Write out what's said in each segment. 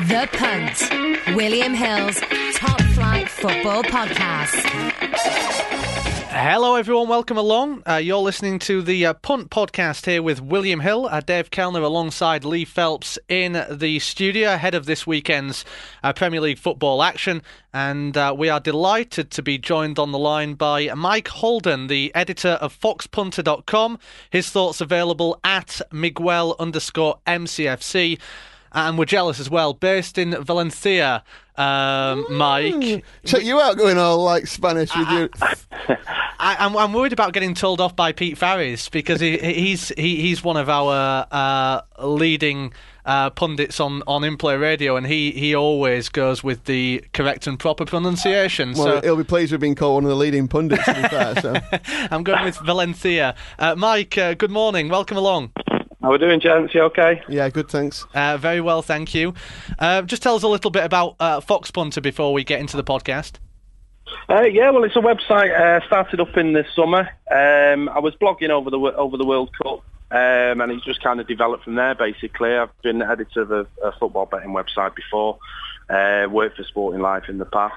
The Punt, William Hill's Top Flight Football Podcast. Hello everyone, welcome along. You're listening to the Punt Podcast here with William Hill, Dave Kellner alongside Lee Phelps in the studio ahead of this weekend's Premier League football action. And we are delighted to be joined on the line by Mike Holden, the editor of FoxPunter.com. His thoughts available at Miguel_MCFC. And we're jealous as well, based in Valencia, Mike. Check you out going all like Spanish with you. I'm worried about getting told off by Pete Farris because he's one of our leading pundits on In-Play Radio, and he always goes with the correct and proper pronunciation. Well, so he'll be pleased with being called one of the leading pundits, to be fair. So. I'm going with Valencia. Mike, good morning. Welcome along. How are we doing, gents? You okay? Yeah, good, thanks. Very well, thank you. Just tell us a little bit about Fox Punter before we get into the podcast. Yeah, well, it's a website started up in the summer. I was blogging over the World Cup, and it's just kind of developed from there, basically. I've been editor of a football betting website before, worked for Sporting Life in the past,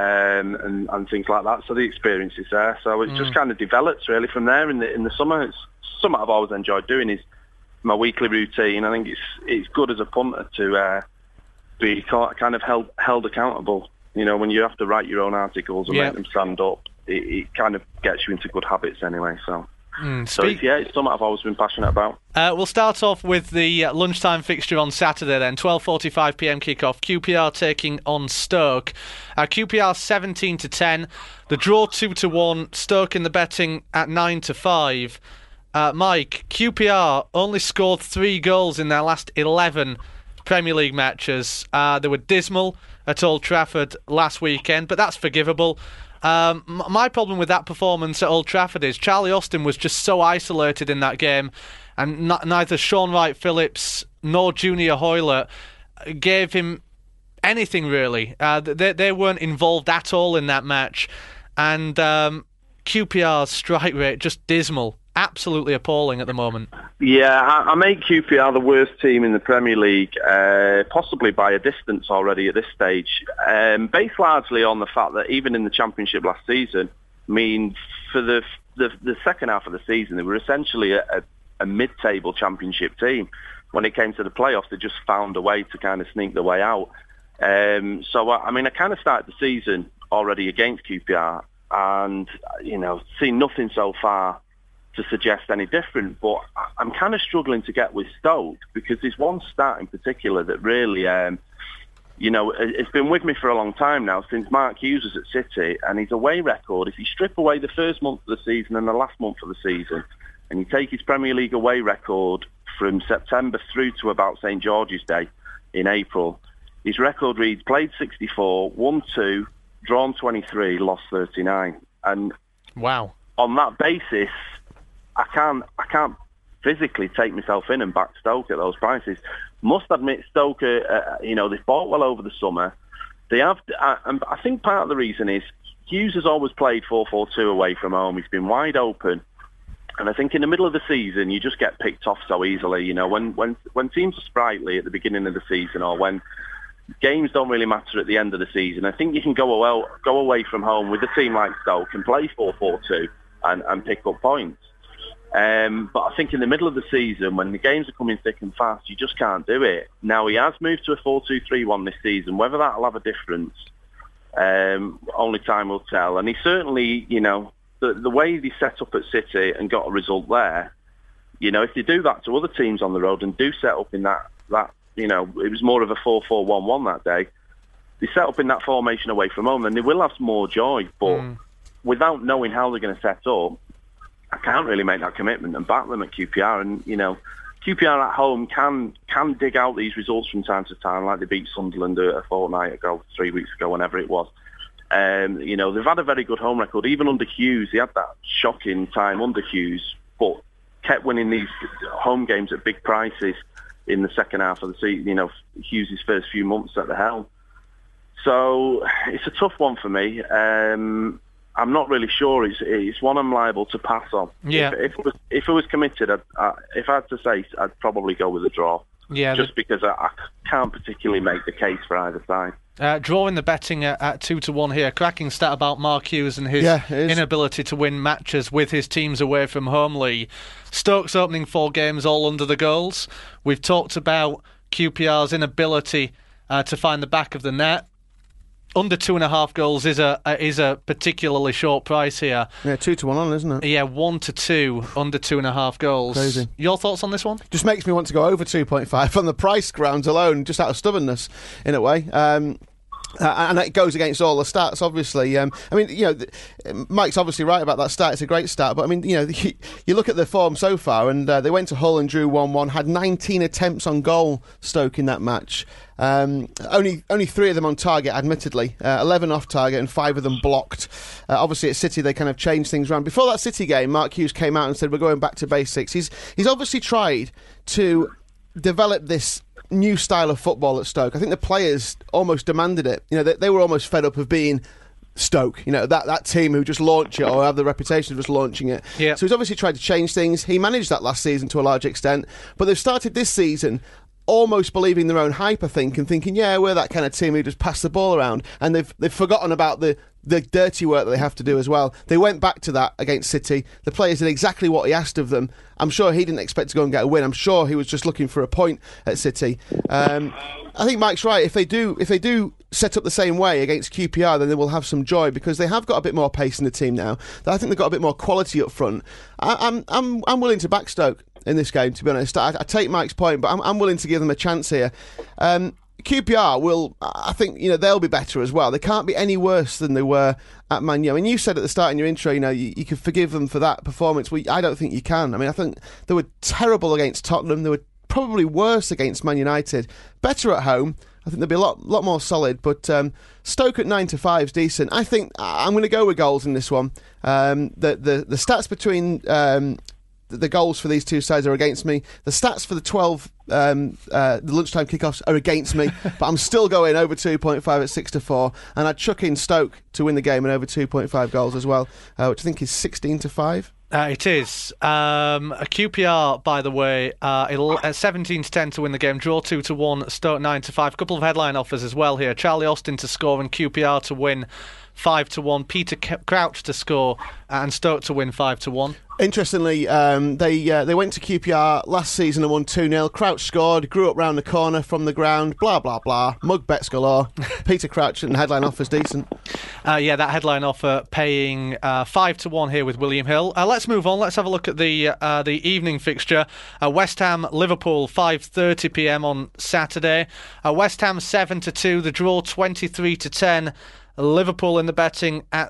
and things like that, so the experience is there. So it's just kind of developed, really, from there in the summer. It's something I've always enjoyed doing is my weekly routine. I think it's good as a punter to be kind of held accountable. You know, when you have to write your own articles and make them stand up, it kind of gets you into good habits anyway. So, it's something I've always been passionate about. We'll start off with the lunchtime fixture on Saturday then, 12:45pm kickoff. QPR taking on Stoke. QPR 17-10. The draw 2-1. Stoke in the betting at 9-5. Mike, QPR only scored 3 goals in their last 11 Premier League matches. They were dismal at Old Trafford last weekend, but that's forgivable. My problem with that performance at Old Trafford is Charlie Austin was just so isolated in that game, and neither Sean Wright-Phillips nor Junior Hoilett gave him anything, really. They weren't involved at all in that match, and QPR's strike rate just dismal. Absolutely appalling at the moment. Yeah, I make QPR the worst team in the Premier League, possibly by a distance already at this stage, based largely on the fact that even in the Championship last season, I mean, for the second half of the season, they were essentially a mid-table Championship team. When it came to the playoffs, they just found a way to kind of sneak their way out. So, I mean, I kind of started the season already against QPR and, you know, seen nothing so far to suggest any different, but I'm kind of struggling to get with Stoke because there's one stat in particular that really, it's been with me for a long time now, since Mark Hughes was at City, and his away record, if you strip away the first month of the season and the last month of the season, and you take his Premier League away record from September through to about St George's Day in April, his record reads played 64, won 2, drawn 23, lost 39. And wow, on that basis, I can't physically take myself in and back Stoke at those prices. Must admit, Stoke, they've bought well over the summer. They have, and I think part of the reason is Hughes has always played 4-4-2 away from home. He's been wide open, and I think in the middle of the season you just get picked off so easily. You know, when teams are sprightly at the beginning of the season, or when games don't really matter at the end of the season, I think you can go away from home with a team like Stoke and play 4-4-2 and pick up points. But I think in the middle of the season, when the games are coming thick and fast, you just can't do it. Now, he has moved to a 4-2-3-1 this season. Whether that'll have a difference, only time will tell. And he certainly, the way he set up at City and got a result there, if they do that to other teams on the road and do set up in that it was more of a 4-4-1-1 that day, they set up in that formation away from home, then they will have more joy. But without knowing how they're going to set up, I can't really make that commitment and back them at QPR. And, QPR at home can dig out these results from time to time, like they beat Sunderland a fortnight ago, 3 weeks ago, whenever it was. They've had a very good home record. Even under Hughes, they had that shocking time under Hughes, but kept winning these home games at big prices in the second half of the season, Hughes' first few months at the helm. So it's a tough one for me. I'm not really sure. It's one I'm liable to pass on. Yeah. If it was committed, if I had to say, I'd probably go with a draw. Yeah. Just because I can't particularly make the case for either side. Drawing the betting at 2-1 here. Cracking stat about Mark Hughes and his inability to win matches with his teams away from home, Lee. Stoke's opening 4 games all under the goals. We've talked about QPR's inability to find the back of the net. Under 2.5 goals is a particularly short price here. Yeah, 2-1 on, isn't it? Yeah, 1-2 under 2.5 goals. Crazy. Your thoughts on this one? Just makes me want to go over 2.5 on the price grounds alone, just out of stubbornness, in a way. And it goes against all the stats, obviously. I mean, Mike's obviously right about that stat. It's a great stat. But, I mean, you look at the form so far, and they went to Hull and drew 1-1, had 19 attempts on goal, Stoke, in that match. Only 3 of them on target, admittedly. 11 off target and 5 of them blocked. Obviously, at City, they kind of changed things around. Before that City game, Mark Hughes came out and said, we're going back to basics. He's obviously tried to develop this new style of football at Stoke. I think the players almost demanded it. They were almost fed up of being Stoke, that team who just launch it or have the reputation of just launching it. Yeah. So he's obviously tried to change things. He managed that last season to a large extent, but they've started this season almost believing their own hype, I think, and thinking, yeah, we're that kind of team who just pass the ball around, and they've forgotten about the dirty work that they have to do as well. They went back to that against City. The players did exactly what he asked of them. I'm sure he didn't expect to go and get a win. I'm sure he was just looking for a point at City. I think Mike's right. If they do set up the same way against QPR, then they will have some joy because they have got a bit more pace in the team now. I think they've got a bit more quality up front. I'm willing to back Stoke in this game, to be honest. I take Mike's point, but I'm willing to give them a chance here. QPR will, I think, they'll be better as well. They can't be any worse than they were at Man U. I mean, you said at the start in your intro, you could forgive them for that performance. Well, I don't think you can. I mean, I think they were terrible against Tottenham. They were probably worse against Man United. Better at home. I think they'll be a lot more solid. But Stoke at 9-5 is decent. I think I'm going to go with goals in this one. The stats between the goals for these two sides are against me. The stats for the 12 the lunchtime kickoffs are against me, but I'm still going over 2.5 at 6-4, and I'd chuck in Stoke to win the game and over 2.5 goals as well, which I think is 16-5. It is. A QPR, by the way, 17-10 to win the game. Draw 2-1. Stoke 9-5. A couple of headline offers as well here. Charlie Austin to score and QPR to win 5-1. Peter Crouch to score and Stoke to win 5-1. Interestingly, they went to QPR last season and won 2-0. Crouch scored, grew up round the corner from the ground, blah, blah, blah. Mug bets galore. Peter Crouch and headline offer's decent. That headline offer paying 5-1 here with William Hill. Let's move on. Let's have a look at the evening fixture. West Ham, Liverpool, 5:30 p.m. on Saturday. West Ham 7-2, the draw 23-10. Liverpool in the betting at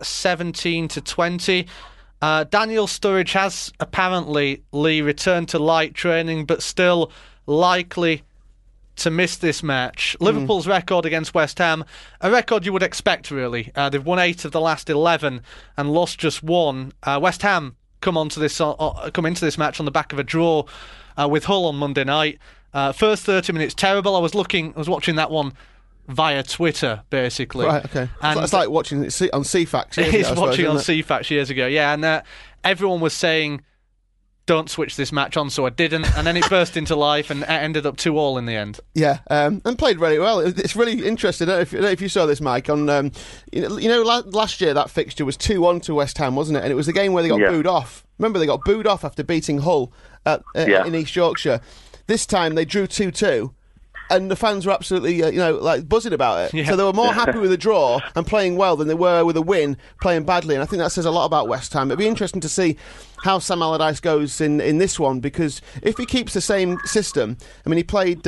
17-20. Daniel Sturridge has apparently, Lee, returned to light training, but still likely to miss this match. Liverpool's record against West Ham, a record you would expect, really. They've won 8 of the last 11 and lost just 1. West Ham come into this match on the back of a draw with Hull on Monday night. First 30 minutes terrible. I was watching that one via Twitter, basically. Right, okay. And it's like watching it on CFAX. He's watching on CFAX years ago, yeah. And everyone was saying, don't switch this match on, so I didn't. And then it burst into life and it ended up 2-2 in the end. Yeah, and played really well. It's really interesting. I don't know if you saw this, Mike. On last year that fixture was 2-1 to West Ham, wasn't it? And it was the game where they got booed off. Remember, they got booed off after beating Hull in East Yorkshire. This time they drew 2-2. And the fans were absolutely, buzzing about it. Yeah. So they were more happy with a draw and playing well than they were with a win, playing badly. And I think that says a lot about West Ham. It'd be interesting to see how Sam Allardyce goes in this one, because if he keeps the same system, I mean, he played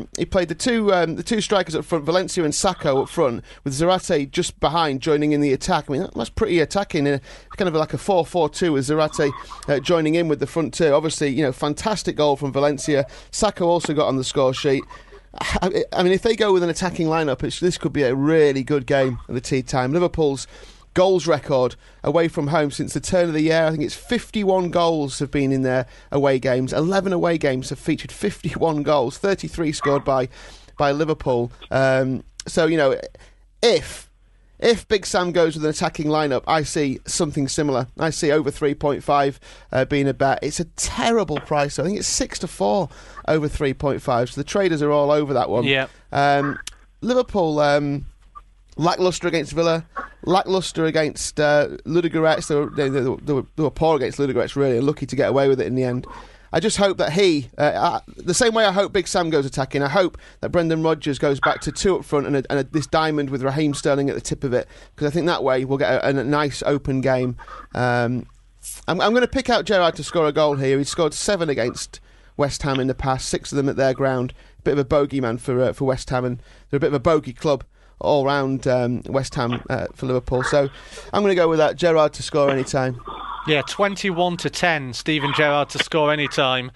the two strikers up front, Valencia and Sacco up front, with Zarate just behind joining in the attack. I mean, that's pretty attacking, kind of like a 4-4-2 with Zarate joining in with the front two. Obviously, fantastic goal from Valencia. Sacco also got on the score sheet. I mean, if they go with an attacking lineup, this could be a really good game at the tea time. Liverpool's goals record away from home since the turn of the year, I think it's 51 goals have been in their away games. 11 away games have featured 51 goals, 33 scored by Liverpool. So, if if Big Sam goes with an attacking lineup, I see something similar. I see over 3.5 being a bet. It's a terrible price. I think it's 6-4 over 3.5. So the traders are all over that one. Yeah. Liverpool, lacklustre against Villa, lacklustre against Ludogorets. They were poor against Ludogorets, really, lucky to get away with it in the end. I just hope that the same way I hope Big Sam goes attacking, I hope that Brendan Rodgers goes back to 2 up front and this diamond with Raheem Sterling at the tip of it, because I think that way we'll get a nice open game. I'm going to pick out Gerrard to score a goal here. He's scored 7 against West Ham in the past, 6 of them at their ground. A bit of a bogey man for West Ham, and they're a bit of a bogey club all round West Ham for Liverpool. So I'm going to go with that, Gerrard to score any time. Yeah, 21-10, Steven Gerrard to score any time.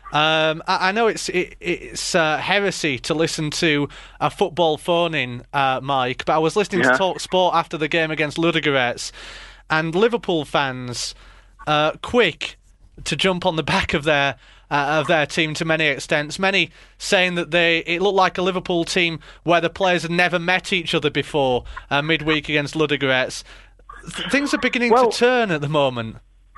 I know it's heresy to listen to a football phone-in, Mike, but I was listening to Talk Sport after the game against Ludogorets, and Liverpool fans quick to jump on the back of their team to many extents. Many saying that it looked like a Liverpool team where the players had never met each other before midweek against Ludogorets. Things are beginning to turn at the moment.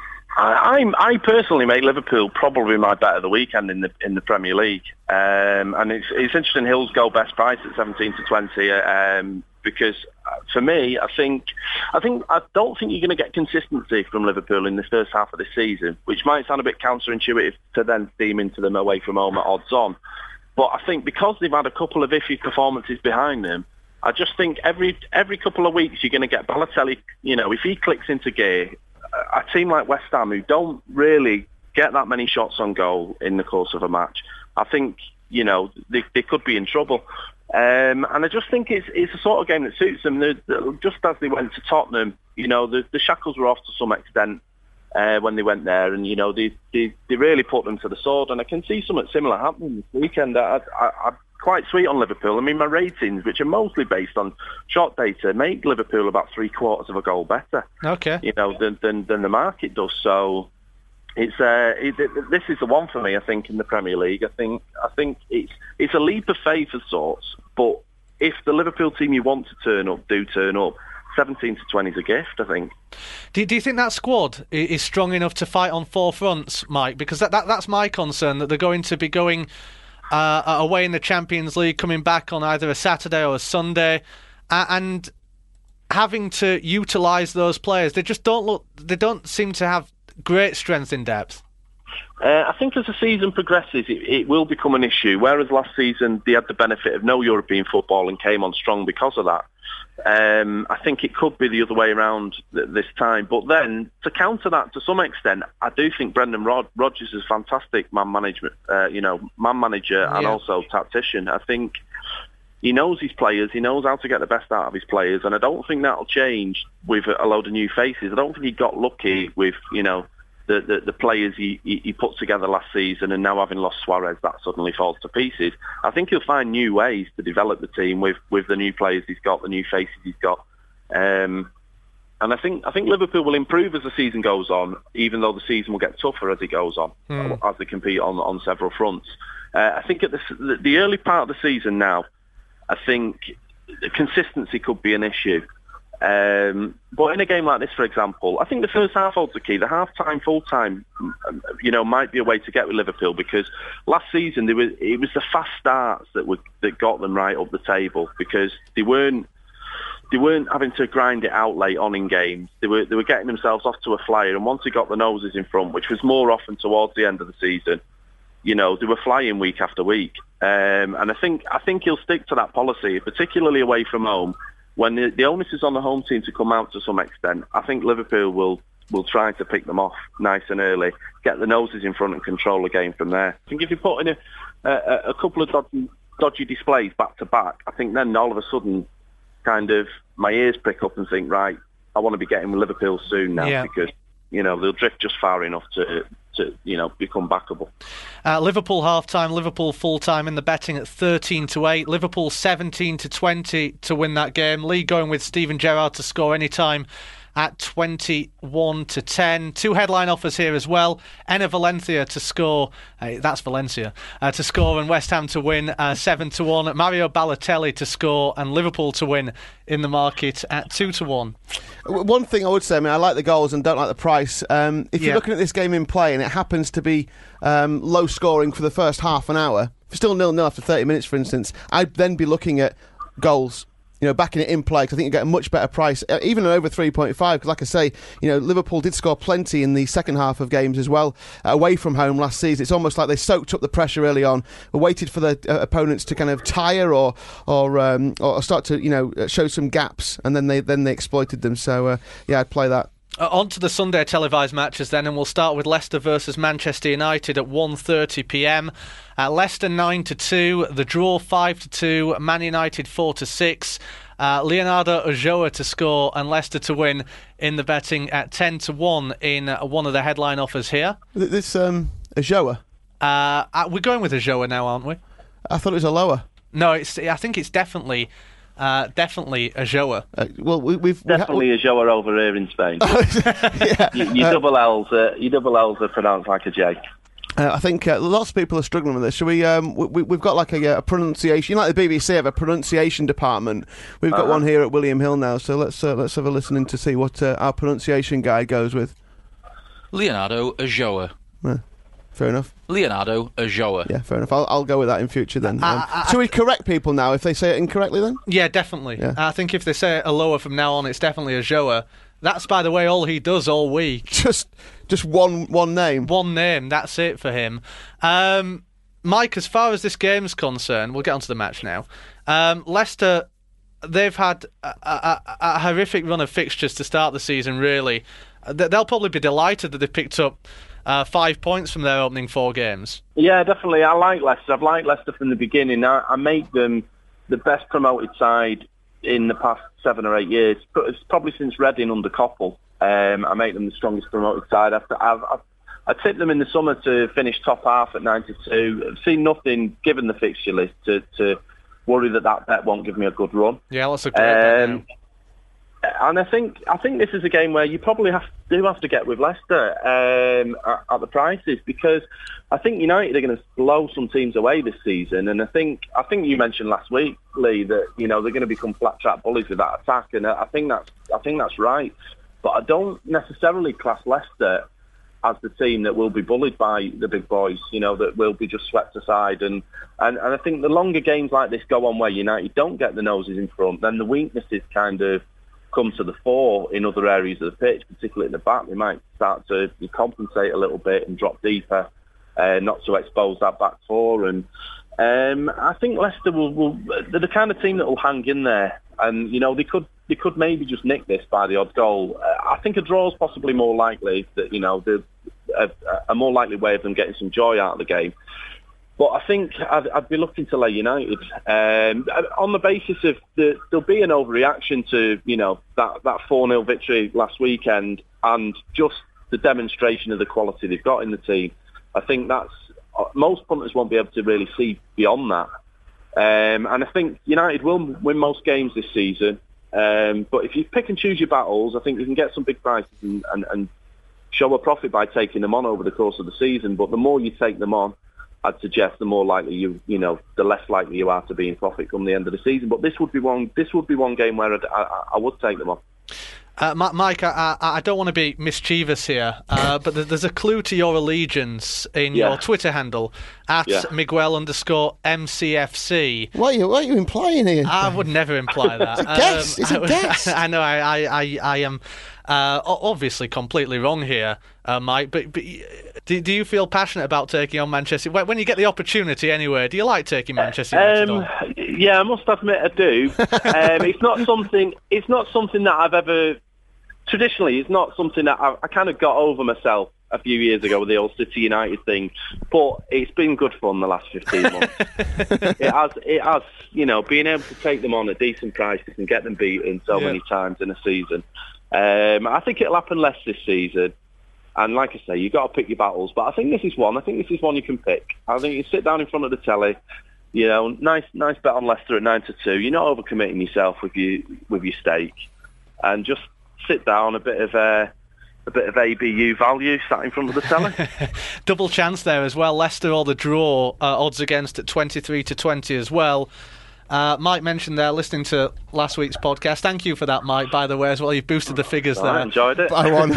I personally make Liverpool probably my bet of the weekend in the Premier League, and it's interesting. Hill's goal best price at 17-20 because for me, I don't think you're going to get consistency from Liverpool in the first half of the season, which might sound a bit counterintuitive to then steam into them away from home at odds on. But I think because they've had a couple of iffy performances behind them, I just think every couple of weeks you're going to get Balotelli. You know, if he clicks into gear, a team like West Ham who don't really get that many shots on goal in the course of a match, I think they could be in trouble. And I just think it's a sort of game that suits them. Just as they went to Tottenham, the shackles were off to some extent when they went there, and they really put them to the sword. And I can see something similar happening this weekend. I'm quite sweet on Liverpool. I mean, my ratings, which are mostly based on shot data, make Liverpool about 3/4 of a goal better. Okay. Than the market does. So this is the one for me. I think in the Premier League, I think it's a leap of faith of sorts. But if the Liverpool team you want to turn up do turn up, 17-20 is a gift, I think. Do you think that squad is strong enough to fight on 4 fronts, Mike? Because that's my concern, that they're going to be going away in the Champions League, coming back on either a Saturday or a Sunday, and having to utilise those players. They don't seem to have great strength in depth. I think as the season progresses, it will become an issue. Whereas last season they had the benefit of no European football and came on strong because of that. I think it could be the other way around this time. But then, to counter that to some extent, I do think Brendan Rodgers is a fantastic man manager and also tactician. I think he knows his players. He knows how to get the best out of his players, and I don't think that'll change with a load of new faces. I don't think he got lucky with the players he put together last season, and now having lost Suarez, that suddenly falls to pieces. I think he'll find new ways to develop the team with the new players he's got, the new faces he's got. And I think Liverpool will improve as the season goes on, even though the season will get tougher as it goes on, as they compete on several fronts. I think at the early part of the season now, I think consistency could be an issue. But in a game like this, for example, I think the first half holds the key. The half-time, full-time, might be a way to get with Liverpool, because last season it was the fast starts that got them right up the table, because they weren't having to grind it out late on in games. They were getting themselves off to a flyer, and once they got the noses in front, which was more often towards the end of the season, they were flying week after week. And I think he'll stick to that policy, particularly away from home. When the onus is on the home team to come out to some extent, I think Liverpool will try to pick them off nice and early, get the noses in front and control the game from there. I think if you put in a couple of dodgy displays back to back, I think then all of a sudden kind of my ears prick up and think, right, I want to be getting with Liverpool soon now, because they'll drift just far enough to become backable. Liverpool half-time, Liverpool full-time in the betting at 13-8. Liverpool 17-20 to win that game. Lee going with Steven Gerrard to score any time at 21-10. Two headline offers here as well. Enner Valencia to score. That's Valencia. To score and West Ham to win 7-1. Mario Balotelli to score and Liverpool to win in the market at 2-1. One thing I would say, I like the goals and don't like the price. If you're looking at this game in play and it happens to be low scoring for the first half an hour, still 0-0 after 30 minutes, for instance, I'd then be looking at goals. Backing it in play, because I think you get a much better price, even at over 3.5, because like I say, Liverpool did score plenty in the second half of games as well, away from home last season. It's almost like they soaked up the pressure early on, waited for the opponents to kind of tire or start to, show some gaps, and then they exploited them. So, I'd play that. On to the Sunday televised matches then, and we'll start with Leicester versus Manchester United at 1:30pm. Leicester 9-2, the draw 5-2, Man United 4-6. Leonardo Ulloa to score and Leicester to win in the betting at 10-1 in one of the headline offers here. This Ulloa? We're going with Ulloa now, aren't we? I thought it was Ulloa. No, I think it's definitely Ulloa. We've definitely Ulloa over here in Spain. Your double L's are pronounced like a J. I think lots of people are struggling with this. Shall we? We've got like a pronunciation. Like the BBC have a pronunciation department. We've got one here at William Hill now. So let's have a listen in to see what our pronunciation guy goes with. Leonardo Ulloa. Fair enough. Leonardo Ulloa. Yeah, fair enough. I'll go with that in future then. Should we correct people now if they say it incorrectly then? Yeah, definitely. Yeah. I think if they say Ulloa from now on, it's definitely Ulloa. That's, by the way, all he does all week. Just one name. One name. That's it for him. Mike, as far as this game's concerned, we'll get onto the match now. Leicester, they've had a horrific run of fixtures to start the season, really. They'll probably be delighted that they've picked up 5 points from their opening 4 games. Yeah, definitely. I like Leicester. I've liked Leicester from the beginning. I make them the best promoted side in the past 7 or 8 years. It's probably since Reading under Koppel. I make them the strongest promoted side. I tipped them in the summer to finish top half at 92. I've seen nothing, given the fixture list, to worry that bet won't give me a good run. Yeah, that's a great bet. And I think this is a game where you probably have to get with Leicester at the prices, because I think United are going to blow some teams away this season, and I think you mentioned last week, Lee, that they're going to become flat track bullies with that attack, and I think that's right. But I don't necessarily class Leicester as the team that will be bullied by the big boys, that will be just swept aside. And I think the longer games like this go on where United don't get the noses in front, then the weaknesses kind of come to the fore in other areas of the pitch, particularly at the back. They might start to compensate a little bit and drop deeper, not to expose that back four. And I think Leicester they're the kind of team that will hang in there. And they could maybe just nick this by the odd goal. I think a draw is possibly more likely. That a more likely way of them getting some joy out of the game. But I think I'd be looking to lay United on the basis of there'll be an overreaction to that 4-0 victory last weekend and just the demonstration of the quality they've got in the team. I think that's most punters won't be able to really see beyond that. And I think United will win most games this season. But if you pick and choose your battles, I think you can get some big prices and show a profit by taking them on over the course of the season. But the more you take them on, I'd suggest the more likely the less likely you are to be in profit come the end of the season. But this would be one game where I would take them on. Mike, I don't want to be mischievous here, but there's a clue to your allegiance in your Twitter handle at Miguel_MCFC. What are you implying here? I would never imply that. It's a guess. I know. I am obviously completely wrong here, Mike. But do you feel passionate about taking on Manchester when you get the opportunity? Anyway, do you like taking Manchester United on? Yeah, I must admit I do. It's not something that I've ever. Traditionally, it's not something that I kind of got over myself a few years ago with the old City United thing, but it's been good fun the last 15 months. It has, being able to take them on at decent prices and get them beaten so many times in a season. I think it'll happen less this season. And like I say, you've got to pick your battles. But I think this is one. You can pick. I think you sit down in front of the telly, nice bet on Leicester at 9-2. You're not overcommitting yourself with your stake, and just sit down, a bit of ABU value sat in front of the telly. Double chance there as well. Leicester or the draw, odds against at 23-20 as well. Mike mentioned there, listening to last week's podcast. Thank you for that, Mike, by the way, as well. You've boosted the figures there. I enjoyed it. I won.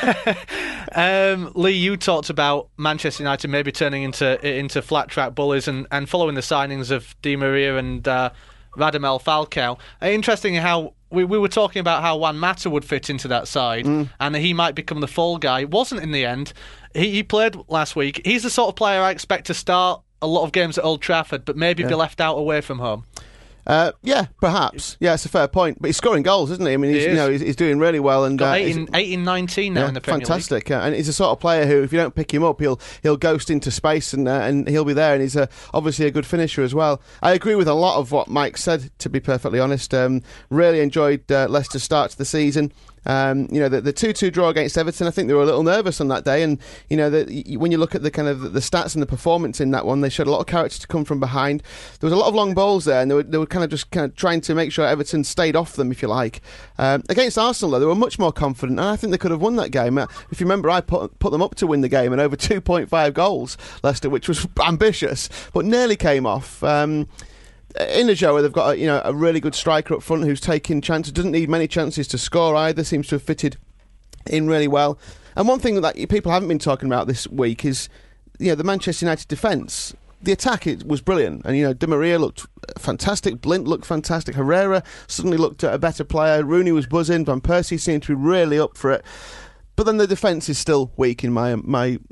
Lee, you talked about Manchester United maybe turning into flat track bullies and following the signings of Di Maria and Radamel Falcao. Interesting how we were talking about how Juan Mata would fit into that side and he might become the fall guy. It wasn't in the end. He played last week. He's the sort of player I expect to start a lot of games at Old Trafford, but maybe be left out away from home. Yeah, perhaps. Yeah, it's a fair point. But he's scoring goals, isn't he? I mean, he's doing really well. And got 8 in 19 now in the Premier League. Fantastic. And he's a sort of player who, if you don't pick him up, he'll ghost into space and he'll be there. And he's obviously a good finisher as well. I agree with a lot of what Mike said, to be perfectly honest. Really enjoyed Leicester's start to the season. The 2-2 draw against Everton, I think they were a little nervous on that day, and when you look at the kind of the stats and the performance in that one, they showed a lot of character to come from behind. There was a lot of long balls there, and they were kind of trying to make sure Everton stayed off them, if you like. Against Arsenal, though, they were much more confident, and I think they could have won that game. If you remember, I put them up to win the game, and over 2.5 goals, Leicester, which was ambitious, but nearly came off. In Ulloa, they've got a really good striker up front who's taking chances, doesn't need many chances to score either, seems to have fitted in really well. And one thing that people haven't been talking about this week is the Manchester United defence. The attack was brilliant, and Di Maria looked fantastic, Blint looked fantastic, Herrera suddenly looked a better player, Rooney was buzzing, Van Persie seemed to be really up for it. But then the defence is still weak in my mind.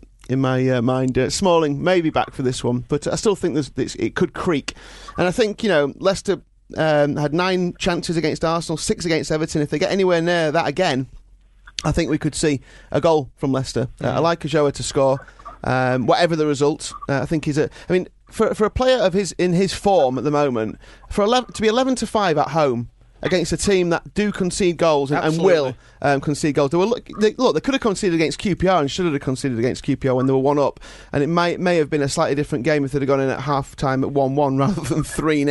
Smalling may be back for this one, but I still think it could creak. And I think Leicester had 9 chances against Arsenal, 6 against Everton. If they get anywhere near that again, I think we could see a goal from Leicester. I like Ulloa to score, whatever the result. I think for a player in his form at the moment, to be 11-5 at home against a team that do concede goals and will concede goals. They could have conceded against QPR and should have conceded against QPR when they were 1-up, and it may have been a slightly different game if they'd have gone in at half time at 1-1 rather than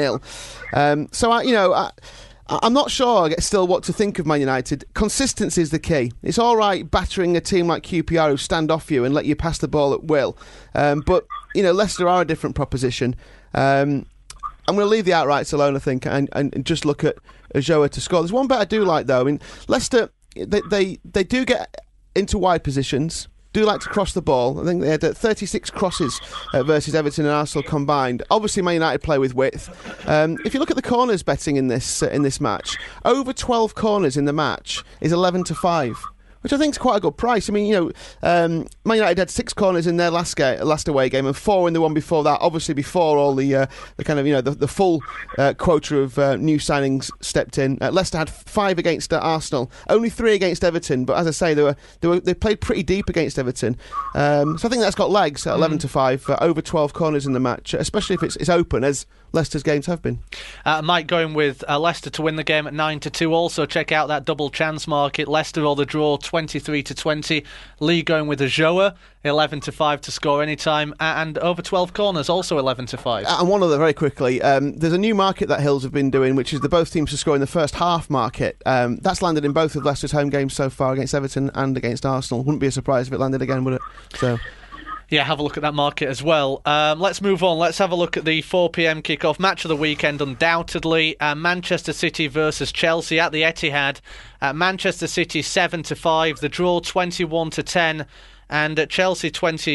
3-0. So I'm not sure still what to think of Man United. Consistency is the key. It's all right battering a team like QPR who stand off you and let you pass the ball at will, but Leicester are a different proposition. I'm going to leave the outrights alone, I think, and just look at Ulloa to score. There's one bit I do like, though. I mean, Leicester, they do get into wide positions, do like to cross the ball. I think they had 36 crosses versus Everton and Arsenal combined. Obviously, Man United play with width. If you look at the corners betting in this match, over 12 corners in the match is 11-5. Which I think is quite a good price. I mean, Man United had 6 corners in their last away game and 4 in the one before that. Obviously, before all the kind of the full quota of new signings stepped in. Leicester had 5 against Arsenal, only 3 against Everton. But as I say, they played pretty deep against Everton. So I think that's got legs at 11-5 over 12 corners in the match, especially if it's open as Leicester's games have been. Mike going with Leicester to win the game at 9-2. Also check out that double chance market. Leicester or the draw 23-20. Lee going with Ulloa 11-5 to score anytime, and over 12 corners also 11-5. And one other very quickly, there's a new market that Hills have been doing, which is the both teams to score in the first half market. That's landed in both of Leicester's home games so far against Everton and against Arsenal. Wouldn't be a surprise if it landed again, would it? So. Yeah, have a look at that market as well. Let's move on. Let's have a look at the 4 p.m. kickoff. Match of the weekend, undoubtedly. Manchester City versus Chelsea at the Etihad. Manchester City 7-5. The draw 21-10. And Chelsea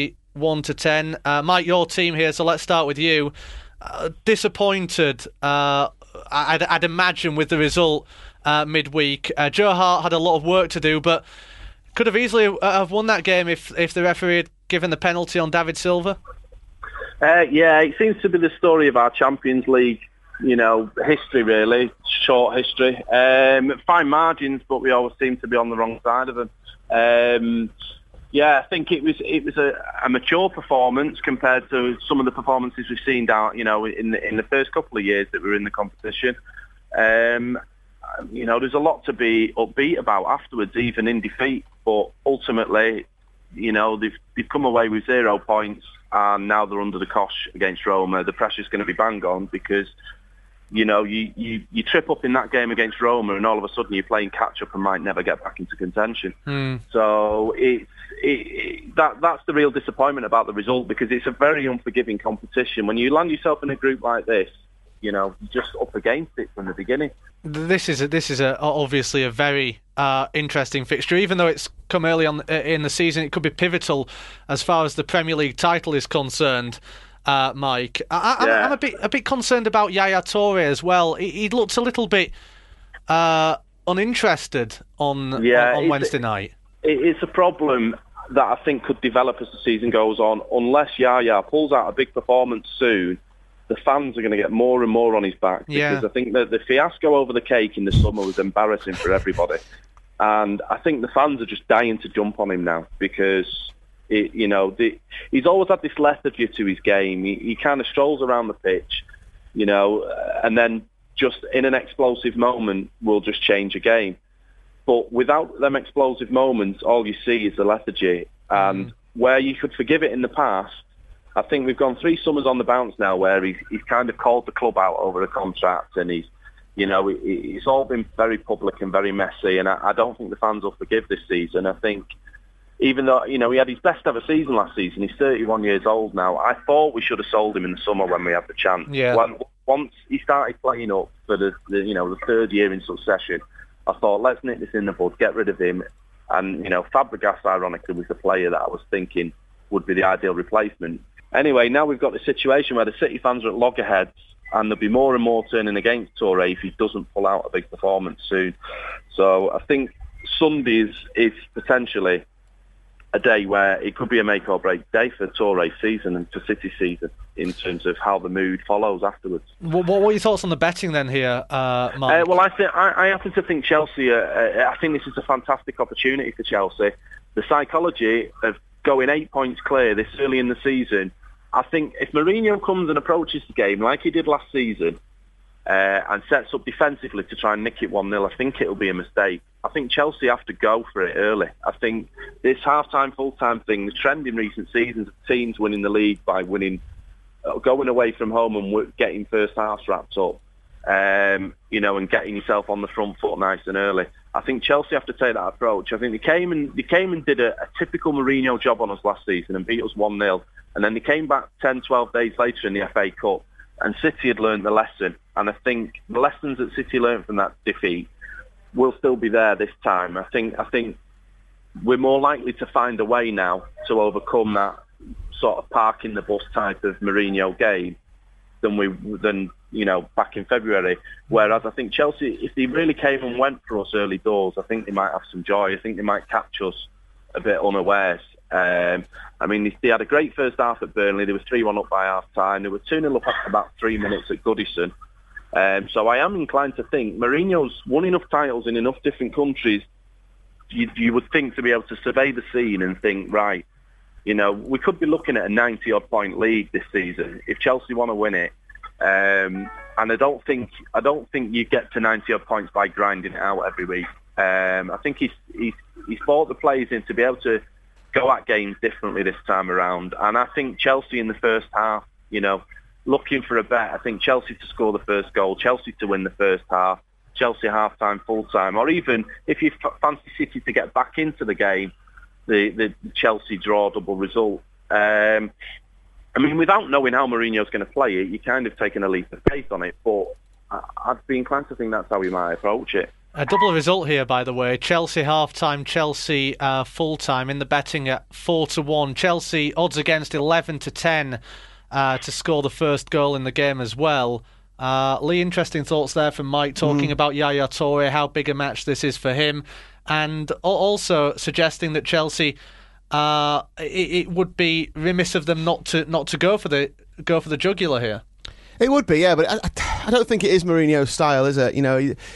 21-10. Mike, your team here, so let's start with you. Disappointed, I'd imagine, with the result midweek. Joe Hart had a lot of work to do, but could have easily have won that game if the referee had given the penalty on David Silva. Yeah, it seems to be the story of our Champions League, history really, short history. Fine margins, but we always seem to be on the wrong side of them. I think it was a mature performance compared to some of the performances we've seen down, in the first couple of years that we were in the competition. There's a lot to be upbeat about afterwards, even in defeat. But ultimately, they've come away with 0 points, and now they're under the cosh against Roma. The pressure's going to be bang on because, You trip up in that game against Roma, and all of a sudden you're playing catch up and might never get back into contention. So that's the real disappointment about the result, because it's a very unforgiving competition. When you land yourself in a group like this, you're just up against it from the beginning. This is obviously a very interesting fixture. Even though it's come early on in the season, it could be pivotal as far as the Premier League title is concerned. Mike, I'm a bit concerned about Yaya Toure as well. He looked a little bit uninterested on Wednesday night. It's a problem that I think could develop as the season goes on. Unless Yaya pulls out a big performance soon, the fans are going to get more and more on his back, because I think that the fiasco over the cake in the summer was embarrassing for everybody, and I think the fans are just dying to jump on him now, because he's always had this lethargy to his game. He kind of strolls around the pitch, and then just in an explosive moment will just change a game. But without them explosive moments, all you see is the lethargy. And where you could forgive it in the past, I think we've gone 3 summers on the bounce now where he's kind of called the club out over a contract, and it's all been very public and very messy, and I don't think the fans will forgive this season. I think even though, he had his best ever season last season, he's 31 years old now. I thought we should have sold him in the summer when we had the chance. Yeah. Once he started playing up for the 3rd year in succession, I thought, let's nip this in the bud, get rid of him. And, Fabregas, ironically, was the player that I was thinking would be the ideal replacement. Anyway, now we've got the situation where the City fans are at loggerheads, and there'll be more and more turning against Toure if he doesn't pull out a big performance soon. So I think Sunday is potentially a day where it could be a make or break day for Toure's season and for City's season in terms of how the mood follows afterwards. What are your thoughts on the betting then here, Mark? Well, I happen to think Chelsea, I think this is a fantastic opportunity for Chelsea. The psychology of going 8 points clear this early in the season, I think if Mourinho comes and approaches the game like he did last season and sets up defensively to try and nick it 1-0, I think it'll be a mistake. I think Chelsea have to go for it early. I think this half-time, full-time thing, the trend in recent seasons of teams winning the league by going away from home and getting first halves wrapped up, and getting yourself on the front foot nice and early. I think Chelsea have to take that approach. I think they came and did a typical Mourinho job on us last season and beat us 1-0, and then they came back 10, 12 days later in the FA Cup, and City had learned the lesson. And I think the lessons that City learned from that defeat will still be there this time. I think we're more likely to find a way now to overcome that sort of parking the bus type of Mourinho game than back in February. Whereas I think Chelsea, if they really came and went for us early doors, I think they might have some joy. I think they might catch us a bit unawares. They had a great first half at Burnley. They were 3-1 up by half time. They were 2-0 up after about 3 minutes at Goodison. So I am inclined to think Mourinho's won enough titles in enough different countries. You would think to be able to survey the scene and think, right, we could be looking at a 90-odd point lead this season if Chelsea want to win it. And I don't think you get to 90-odd points by grinding it out every week. I think he's brought the players in to be able to go at games differently this time around. And I think Chelsea in the first half, looking for a bet, I think Chelsea to score the first goal, Chelsea to win the first half, Chelsea half-time, full-time, or even if you fancy City to get back into the game, the Chelsea draw double result. Without knowing how Mourinho's going to play it, you're kind of taking a leap of faith on it, but I'd be inclined to think that's how he might approach it. A double result here, by the way. Chelsea half-time, Chelsea full-time in the betting at 4-1. Chelsea odds against 11-10 to score the first goal in the game as well. Lee, interesting thoughts there from Mike talking about Yaya Toure, how big a match this is for him, and also suggesting that Chelsea, it would be remiss of them not to go for the jugular here. It would be, yeah, but I don't think it is Mourinho's style, is it?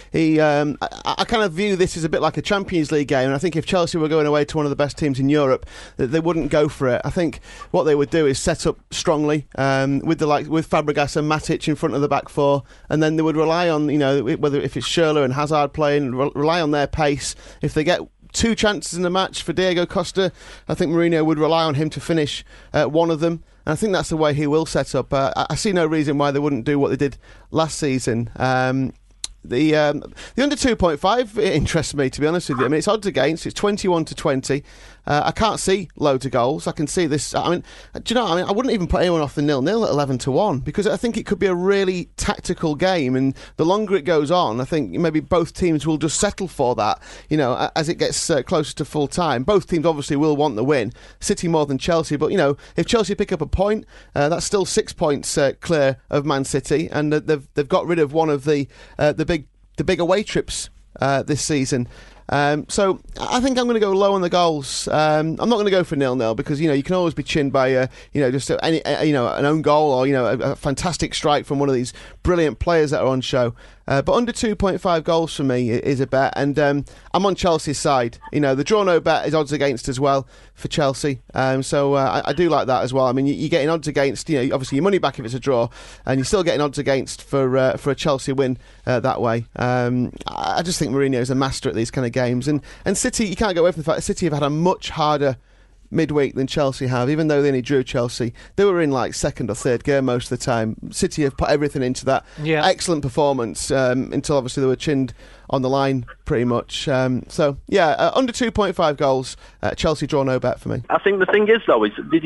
I kind of view this as a bit like a Champions League game, and I think if Chelsea were going away to one of the best teams in Europe, they wouldn't go for it. I think what they would do is set up strongly with Fabregas and Matic in front of the back four, and then they would rely on, whether if it's Schürrle and Hazard playing, rely on their pace. If they get 2 chances in the match for Diego Costa, I think Mourinho would rely on him to finish one of them. and I think that's the way he will set up. I see no reason why they wouldn't do what they did last season. The under 2.5 interests me, to be honest with you. I mean, it's odds against. It's 21-20. I can't see loads of goals. I can see this. I mean, do you know? I mean, I wouldn't even put anyone off the 0-0 at 11-1 because I think it could be a really tactical game. And the longer it goes on, I think maybe both teams will just settle for that. You know, as it gets closer to full time, both teams obviously will want the win. City more than Chelsea, but you know, if Chelsea pick up a point, that's still 6 points clear of Man City, and they've got rid of one of the big away trips this season. So I think I'm going to go low on the goals. I'm not going to go for 0-0 because you can always be chinned by just any an own goal or a fantastic strike from one of these brilliant players that are on show. But under 2.5 goals for me is a bet, and I'm on Chelsea's side. The draw no bet is odds against as well for Chelsea. So I do like that as well. I mean, you're getting odds against. Obviously your money back if it's a draw, and you're still getting odds against for a Chelsea win that way. I just think Mourinho is a master at these kind of games, and City, you can't go away from the fact that City have had a much harder midweek than Chelsea have, even though they only drew Chelsea. They were in like second or third gear most of the time. City have put everything into that excellent performance until obviously they were chinned on the line pretty much. Under 2.5 goals, Chelsea draw no bet for me. I think the thing is though,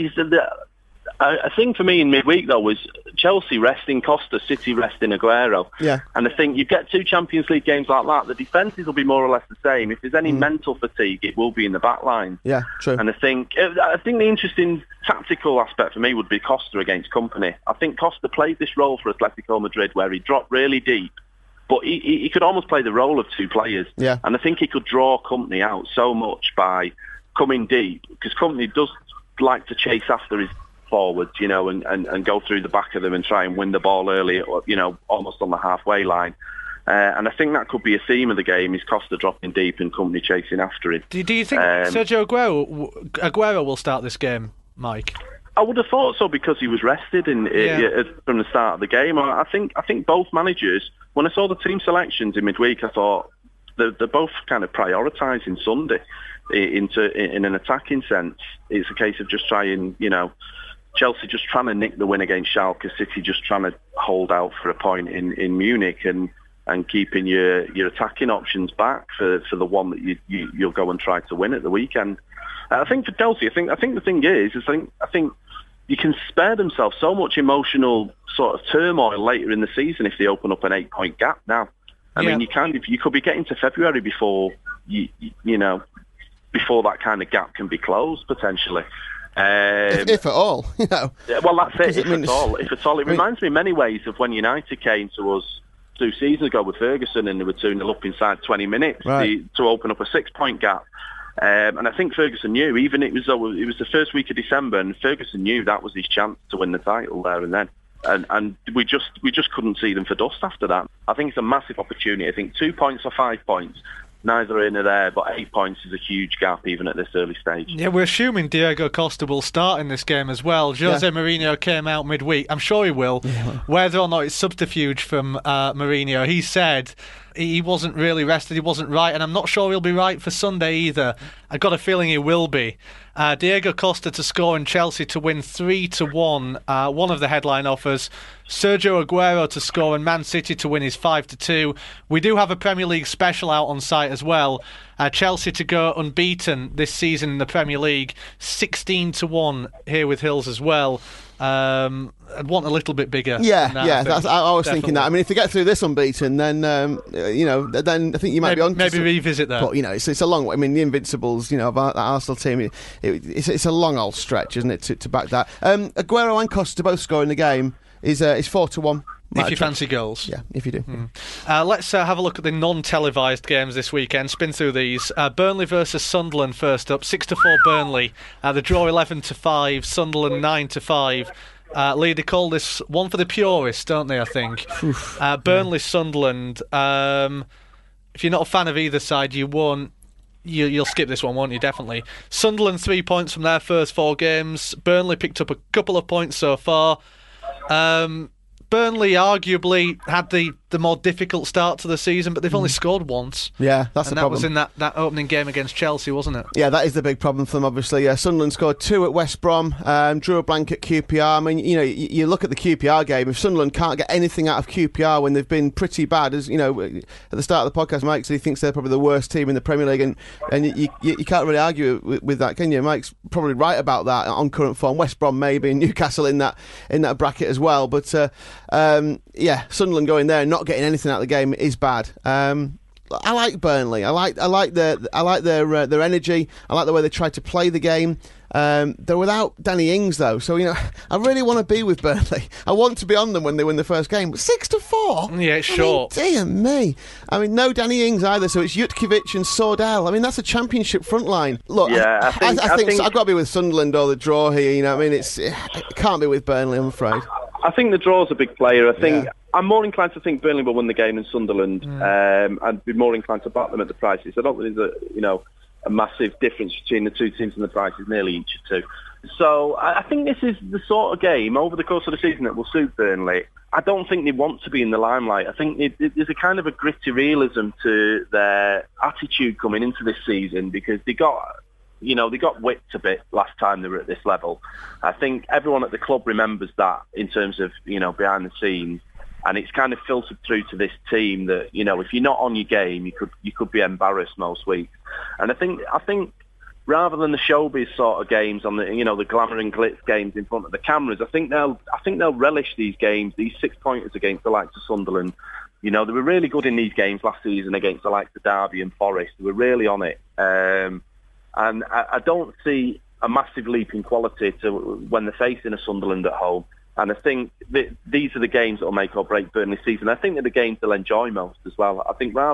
a thing for me in midweek though was Chelsea resting Costa, City resting Aguero. Yeah. And I think you get two Champions League games like that, the defences will be more or less the same. If there's any mental fatigue, it will be in the back line. Yeah, true. And I think the interesting tactical aspect for me would be Costa against Kompany. I think Costa played this role for Atletico Madrid where he dropped really deep, but he could almost play the role of two players. Yeah. And I think he could draw Kompany out so much by coming deep, because Kompany does like to chase after his forwards, and go through the back of them and try and win the ball early, almost on the halfway line. And I think that could be a theme of the game, is Costa dropping deep and Kompany chasing after him. Do you think Sergio Aguero will start this game, Mike? I would have thought so because he was rested from the start of the game. I think both managers, when I saw the team selections in midweek, I thought they're both kind of prioritising Sunday in an attacking sense. It's a case of just trying, Chelsea just trying to nick the win against Schalke, City just trying to hold out for a point in Munich and keeping your attacking options back for the one that you'll go and try to win at the weekend. I think for Chelsea, I think the thing is I think you can spare themselves so much emotional sort of turmoil later in the season if they open up an 8-point gap now. I mean, you could be getting to February before before that kind of gap can be closed potentially. If at all, Well, that's it. If at all, it reminds me in many ways of when United came to us 2 seasons ago with Ferguson, and they were 2-0 up inside 20 minutes to open up a 6-point gap. And I think Ferguson knew, even it was the first week of December, and Ferguson knew that was his chance to win the title there and then. And we just couldn't see them for dust after that. I think it's a massive opportunity. I think 2 points or 5 points, neither are in or there, but 8 points is a huge gap even at this early stage. Yeah, we're assuming Diego Costa will start in this game as well. Jose Mourinho came out midweek. I'm sure he will. Yeah. Whether or not it's subterfuge from Mourinho, he said he wasn't really rested, he wasn't right, and I'm not sure he'll be right for Sunday either. I've got a feeling he will be. Diego Costa to score and Chelsea to win 3-1, one of the headline offers. Sergio Aguero to score and Man City to win is 5-2. We do have a Premier League special out on site as well. Chelsea to go unbeaten this season in the Premier League, 16-1 here with Hills as well. I'd want a little bit bigger. Yeah. I was thinking that. I mean, if they get through this unbeaten, then then I think you might be on. Maybe revisit that. But it's a long way. I mean, the Invincibles, of that Arsenal team, it's a long old stretch, isn't it, to back that? Aguero and Costa both score in the game is 4-1. If you fancy goals. Yeah, if you do. Let's have a look at the non-televised games this weekend. Spin through these. Burnley versus Sunderland first up. 6-4 Burnley. The draw 11-5. Sunderland 9-5. Lee, they call this one for the purists, don't they, I think? Burnley, Sunderland. If you're not a fan of either side, you won't. You'll skip this one, won't you? Definitely. Sunderland 3 points from their first 4 games. Burnley picked up a couple of points so far. Burnley arguably had the the more difficult start to the season, but they've only scored once. Yeah, that's and the that problem. was in that opening game against Chelsea, wasn't it? Yeah, that is the big problem for them, obviously. Yeah, Sunderland scored 2 at West Brom, drew a blank at QPR. I mean, you look at the QPR game, if Sunderland can't get anything out of QPR when they've been pretty bad, as at the start of the podcast, Mike said he thinks they're probably the worst team in the Premier League, and you can't really argue with that, can you? Mike's probably right about that on current form. West Brom maybe, and Newcastle in that bracket as well. But Sunderland going there and not getting anything out of the game is bad. I like Burnley. I like their energy. I like the way they tried to play the game. They're without Danny Ings though, so I really want to be with Burnley. I want to be on them when they win the first game. But 6-4. Yeah, it's short. Dear me. I mean, no Danny Ings either. So it's Jutkiewicz and Sordell. I mean, that's a Championship front line. Look, yeah, I think I've got to be with Sunderland or the draw here. I mean, it can't be with Burnley, I'm afraid. I think the draw's a big player. I think I'm more inclined to think Burnley will win the game than Sunderland. I'd be more inclined to back them at the prices. I don't think there's a massive difference between the two teams and the prices, nearly each of two. So I think this is the sort of game over the course of the season that will suit Burnley. I don't think they want to be in the limelight. I think there's a kind of a gritty realism to their attitude coming into this season because they got whipped a bit last time they were at this level. I think everyone at the club remembers that in terms of, behind the scenes. And it's kind of filtered through to this team that, if you're not on your game, you could be embarrassed most weeks. And I think rather than the showbiz sort of games on the glamour and glitz games in front of the cameras, I think they'll relish these games, these 6-pointers against the likes of Sunderland. They were really good in these games last season against the likes of Derby and Forest. They were really on it. And I don't see a massive leap in quality to when they're facing a Sunderland at home. And I think that these are the games that will make or break Burnley's season. I think they're the games they'll enjoy most as well. I think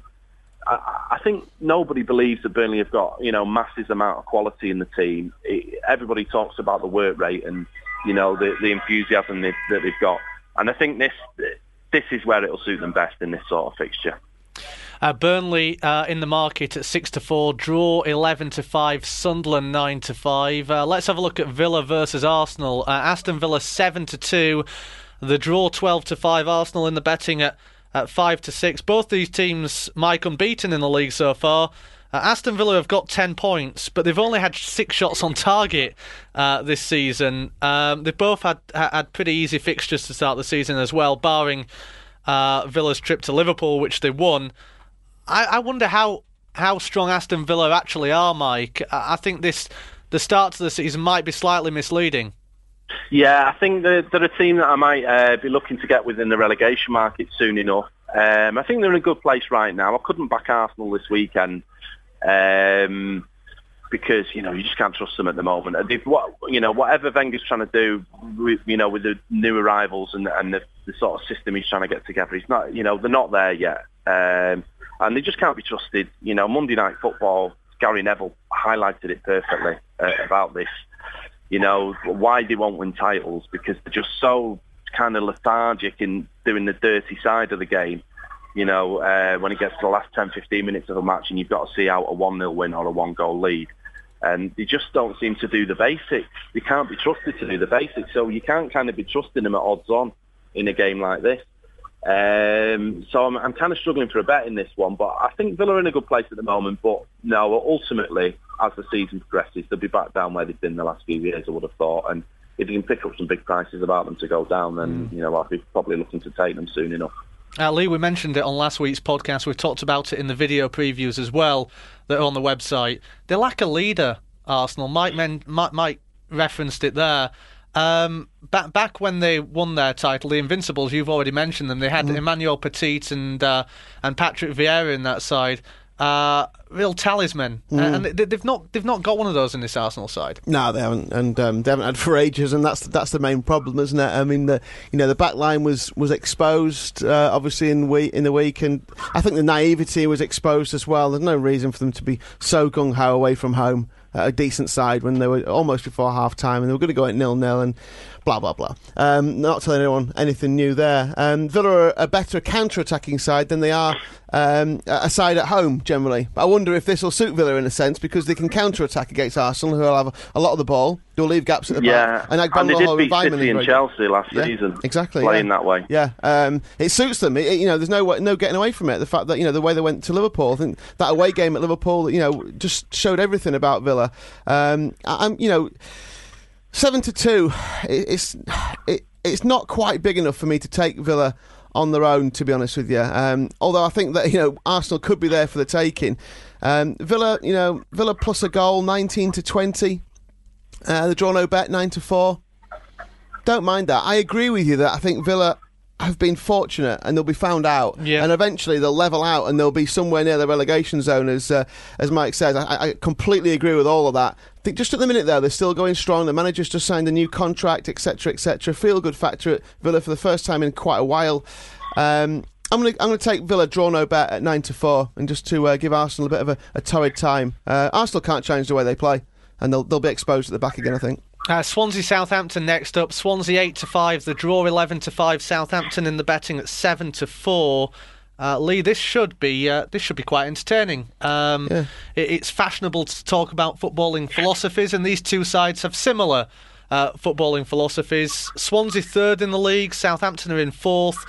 I think nobody believes that Burnley have got, massive amount of quality in the team. Everybody talks about the work rate and, the enthusiasm that they've got. And I think this is where it'll suit them best in this sort of fixture. Burnley in the market at 6-4, draw 11-5, Sunderland 9-5. Let's have a look at Villa versus Arsenal. Aston Villa 7-2, the draw 12-5. Arsenal in the betting at 5-6. Both these teams, Mike, unbeaten in the league so far. Aston Villa have got 10 points, but they've only had 6 shots on target this season. They've both had pretty easy fixtures to start the season as well, barring Villa's trip to Liverpool, which they won. I wonder how strong Aston Villa actually are, Mike. I think the start to the season might be slightly misleading. Yeah, I think they're a team that I might be looking to get within the relegation market soon enough. I think they're in a good place right now. I couldn't back Arsenal this weekend because you just can't trust them at the moment. Whatever Wenger's trying to do with the new arrivals and the sort of system he's trying to get together, he's not. They're not there yet. And they just can't be trusted. Monday Night Football, Gary Neville highlighted it perfectly about this. Why they won't win titles, because they're just so kind of lethargic in doing the dirty side of the game. When it gets to the last 10-15 minutes of a match and you've got to see out a 1-0 win or a 1-goal lead. And they just don't seem to do the basics. They can't be trusted to do the basics, so you can't kind of be trusting them at odds on in a game like this. So I'm kind of struggling for a bet in this one, but I think Villa are in a good place at the moment. But no, ultimately, as the season progresses, they'll be back down where they've been the last few years, I would have thought. And if you can pick up some big prices about them to go down, then I'll be probably looking to take them soon enough. Lee, we mentioned it on last week's podcast. We've talked about it in the video previews as well that are on the website. They lack a leader, Arsenal. Mike referenced it there. Back when they won their title, the Invincibles, you've already mentioned them. They had Emmanuel Petit and Patrick Vieira in that side. Real talisman, and they've not got one of those in this Arsenal side. No, they haven't, and they haven't had for ages, and that's the main problem, isn't it? I mean, the back line was exposed, obviously in the week, and I think the naivety was exposed as well. There's no reason for them to be so gung ho away from home. A decent side when they were almost before half time and they were going to go at 0-0, and blah, blah, blah. Not telling anyone anything new there. Villa are a better counter-attacking side than they are a side at home, generally. I wonder if this will suit Villa in a sense, because they can counter-attack against Arsenal, who will have a lot of the ball. They'll leave gaps at the back. And they did beat City and Chelsea last season. Exactly. Playing that way. Yeah. It suits them. There's no getting away from it. The fact that, the way they went to Liverpool, I think that away game at Liverpool, just showed everything about Villa. 7-2, it's not quite big enough for me to take Villa on their own, to be honest with you. Although I think that Arsenal could be there for the taking. Villa plus a goal, 19-20. The draw no bet, 9-4. Don't mind that. I agree with you that I think Villa have been fortunate and they'll be found out. Yeah. And eventually they'll level out and they'll be somewhere near the relegation zone, as Mike says. I completely agree with all of that. I think just at the minute, though, they're still going strong. The manager's just signed a new contract, etc., etc. Feel-good factor at Villa for the first time in quite a while. I'm going to take Villa draw no bet at 9-4, and just to give Arsenal a bit of a torrid time. Arsenal can't change the way they play, and they'll be exposed at the back again, I think. Swansea-Southampton next up. Swansea 8-5, the draw 11-5. Southampton in the betting at 7-4. Lee, this should be quite entertaining. It's fashionable to talk about footballing philosophies, and these two sides have similar footballing philosophies. Swansea third in the league, Southampton are in fourth.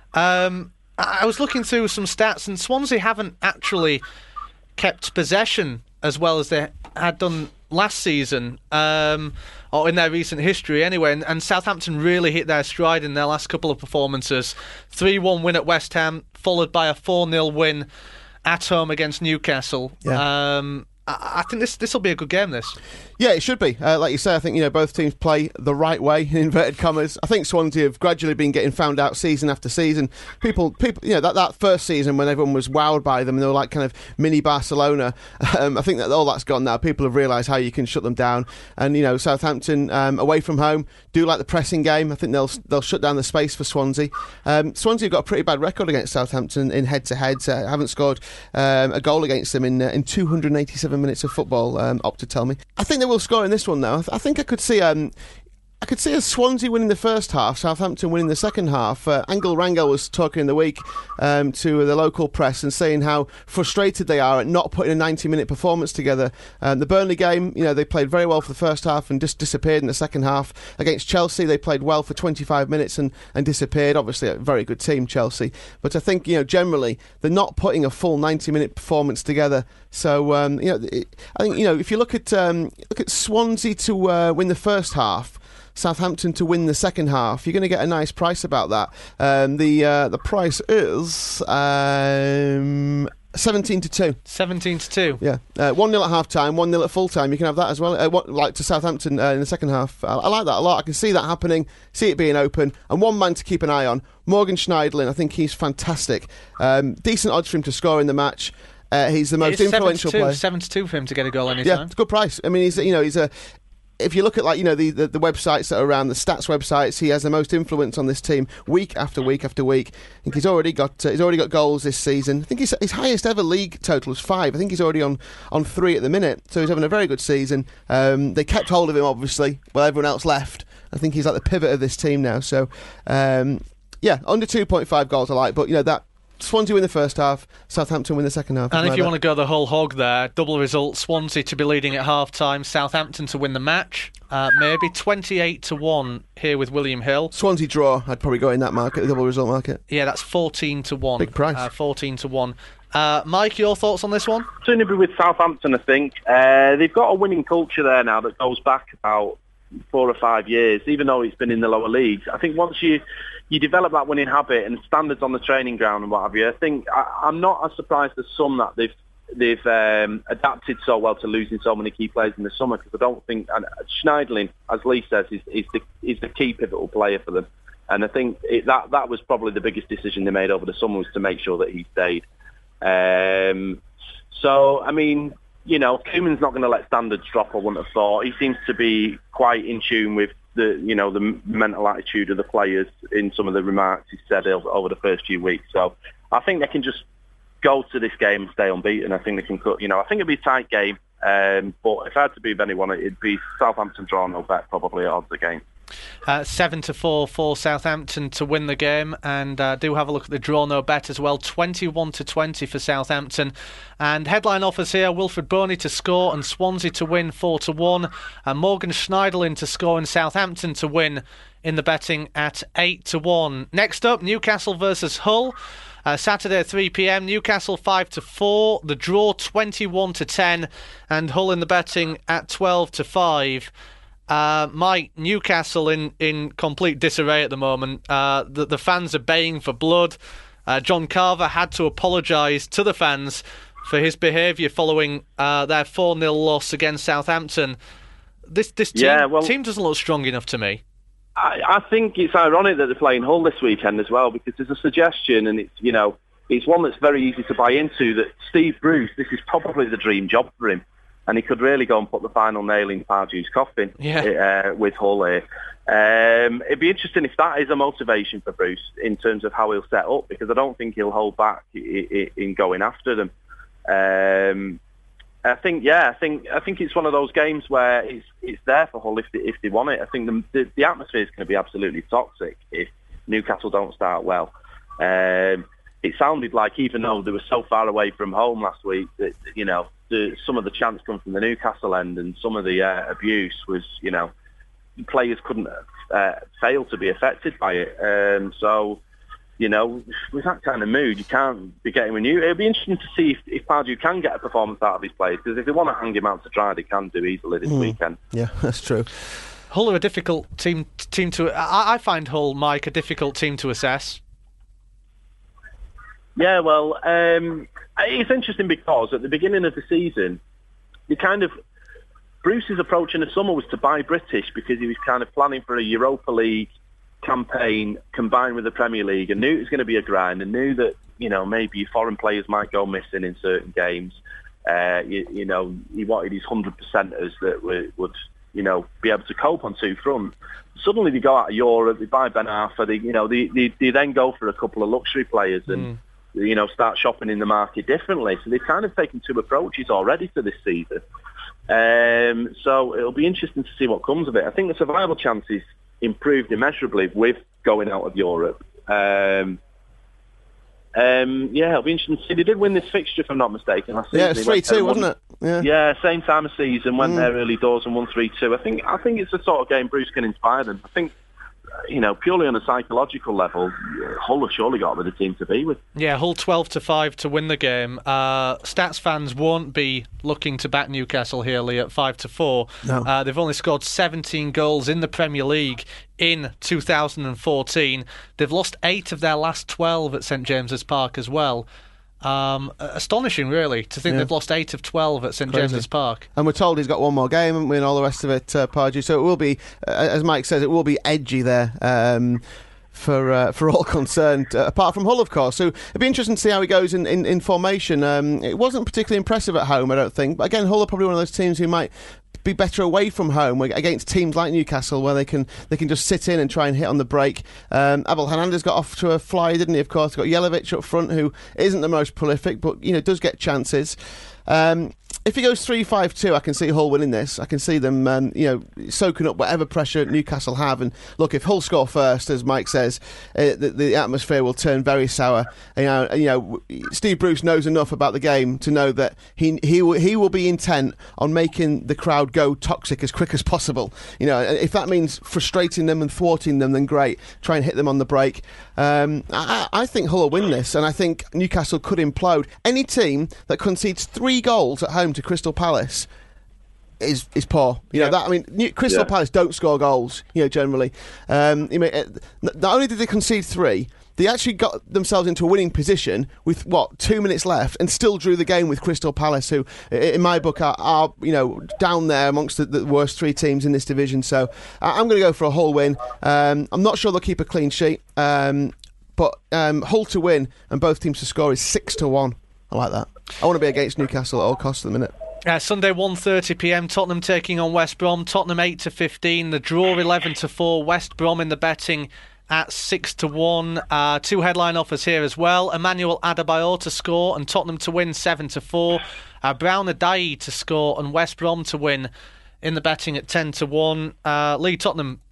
I was looking through some stats, and Swansea haven't actually kept possession as well as they had done last season, or in their recent history anyway, and Southampton really hit their stride in their last couple of performances. 3-1 win at West Ham, followed by a 4-0 win at home against Newcastle. I think this will be a good game, this. Yeah, it should be. Like you say, I think both teams play the right way, in inverted commas. I think Swansea have gradually been getting found out season after season. People, that first season when everyone was wowed by them and they were like kind of mini Barcelona. I think that all that's gone now. People have realised how you can shut them down. And Southampton away from home do like the pressing game. I think they'll shut down the space for Swansea. Swansea have got a pretty bad record against Southampton in head-to-heads. Haven't scored a goal against them in 287 minutes of football. Opta tell me. I think they will score in this one now. I think I could see a Swansea winning the first half, Southampton winning the second half. Angel Rangel was talking in the week to the local press and saying how frustrated they are at not putting a 90-minute performance together. The Burnley game, they played very well for the first half and just disappeared in the second half. Against Chelsea, they played well for 25 minutes and disappeared. Obviously, a very good team, Chelsea. But I think, generally, they're not putting a full 90-minute performance together. So, I think, if you look at Swansea to win the first half, Southampton to win the second half, you're going to get a nice price about that. The price is 17-2. 17-2. Yeah, 1-0 at half time, 1-0 at full time. You can have that as well. Like to Southampton in the second half. I like that a lot. I can see that happening. See it being open, and one man to keep an eye on. Morgan Schneiderlin. I think he's fantastic. Decent odds for him to score in the match. He's the most influential player. 7-2 for him to get a goal anytime. Yeah, it's a good price. I mean, he's a. If you look at the websites that are around, the stats websites, he has the most influence on this team week after week after week. I think he's already got goals this season. I think his highest ever league total is 5. I think he's already on 3 at the minute. So he's having a very good season. They kept hold of him obviously while everyone else left. I think he's like the pivot of this team now. So under 2.5 goals I like, but that. Swansea win the first half, Southampton win the second half. And if you want to go the whole hog there, double result, Swansea to be leading at half-time, Southampton to win the match, maybe 28-1 here with William Hill. Swansea draw, I'd probably go in that market, the double result market. Yeah, that's 14-1. Big price. 14-1. Mike, your thoughts on this one? Certainly be with Southampton, I think. They've got a winning culture there now that goes back about 4 or 5 years, even though it's been in the lower leagues. I think once you develop that winning habit and standards on the training ground and what have you, I think I'm not as surprised as some that they've adapted so well to losing so many key players in the summer, because I don't think Schneiderlin, as Lee says, is the key pivotal player for them, and I think that was probably the biggest decision they made over the summer, was to make sure that he stayed. So I mean, Koeman's not going to let standards drop, I wouldn't have thought. He seems to be quite in tune with the mental attitude of the players in some of the remarks he said over the first few weeks. So I think they can just go to this game and stay unbeaten. I think they can cut. I think it'll be a tight game. But if I had to be with anyone, it'd be Southampton draw no bet, probably at odds again. 7-4 for Southampton to win the game, and do have a look at the draw no bet as well. 21-20 for Southampton, and headline offers here: Wilfred Boney to score and Swansea to win 4-1, and Morgan Schneiderlin to score and Southampton to win in the betting at 8-1. Next up, Newcastle versus Hull. Saturday 3 p.m. Newcastle 5-4, the draw 21-10, and Hull in the betting at 12-5. Mike, Newcastle in complete disarray at the moment. The fans are baying for blood. John Carver had to apologise to the fans for his behaviour following their 4-0 loss against Southampton. This team doesn't look strong enough to me. I think it's ironic that they're playing Hull this weekend as well, because there's a suggestion, and it's one that's very easy to buy into, that Steve Bruce, this is probably the dream job for him, and he could really go and put the final nail in Pardew's coffin with Hull here. It'd be interesting if that is a motivation for Bruce in terms of how he'll set up, because I don't think he'll hold back in going after them. I think it's one of those games where it's there for Hull if they want it. I think the atmosphere is going to be absolutely toxic if Newcastle don't start well. It sounded like, even though they were so far away from home last week, that some of the chants come from the Newcastle end, and some of the abuse was, players couldn't fail to be affected by it. With that kind of mood, you can't be getting renewed. It'll be interesting to see if Pardew can get a performance out of his players, because if they want to hang him out to dry, they can do easily this weekend. Yeah, that's true. Hull are a difficult team to... I find Hull, Mike, a difficult team to assess. Yeah, well, it's interesting because at the beginning of the season, Bruce's approach in the summer was to buy British, because he was kind of planning for a Europa League campaign combined with the Premier League, and knew it was going to be a grind, and knew that maybe foreign players might go missing in certain games. He wanted his 100%ers that would be able to cope on two fronts. Suddenly they go out of Europe, they buy Ben Arfa, they then go for a couple of luxury players and start shopping in the market differently. So they've kind of taken two approaches already to this season. So it'll be interesting to see what comes of it. I think the survival chances improved immeasurably with going out of Europe. It'll be interesting to see. They did win this fixture, if I'm not mistaken. Yeah, it's 3-2, wasn't it? Yeah, same time of season, went there early doors and won 3-2. I think it's the sort of game Bruce can inspire them. I think, purely on a psychological level, Hull have surely got a better team to be with. Yeah, Hull 12-5 to win the game. Stats fans won't be looking to back Newcastle here, Lee, at 5-4. No. They've only scored 17 goals in the Premier League in 2014. They've lost 8 of their last 12 at St James's Park as well. Astonishing, really, to think they've lost 8 of 12 at St James's Park. And we're told he's got one more game, haven't we, and all the rest of it, Pardew. So it will be, as Mike says, it will be edgy there for all concerned, apart from Hull, of course. So it'll be interesting to see how he goes in formation. It wasn't particularly impressive at home, I don't think. But again, Hull are probably one of those teams who might be better away from home against teams like Newcastle, where they can just sit in and try and hit on the break. Abel Hernandez got off to a fly, didn't he? Of course, got Jelavic up front, who isn't the most prolific, but does get chances. If he goes 3-5-2, I can see Hull winning this. I can see them, soaking up whatever pressure Newcastle have. And look, if Hull score first, as Mike says, the atmosphere will turn very sour. Steve Bruce knows enough about the game to know that he will be intent on making the crowd go toxic as quick as possible. If that means frustrating them and thwarting them, then great. Try and hit them on the break. I think Hull will win this, and I think Newcastle could implode. Any team that concedes 3 goals at home to Crystal Palace is poor. Crystal Palace don't score goals, generally. Not only did they concede 3, they actually got themselves into a winning position with 2 minutes left, and still drew the game with Crystal Palace, who, in my book, are down there amongst the worst 3 teams in this division. So I'm going to go for a Hull win. I'm not sure they'll keep a clean sheet, but Hull to win and both teams to score is 6-1. I like that. I want to be against Newcastle at all costs at the minute. Sunday 1:30 p.m. Tottenham taking on West Brom. Tottenham 8-15. The draw 11-4. West Brom in the betting at 6-1. 2 headline offers here as well. Emmanuel Adebayor to score and Tottenham to win 7-4. Brown Adayi to score and West Brom to win in the betting at 10-1. Lee, Tottenham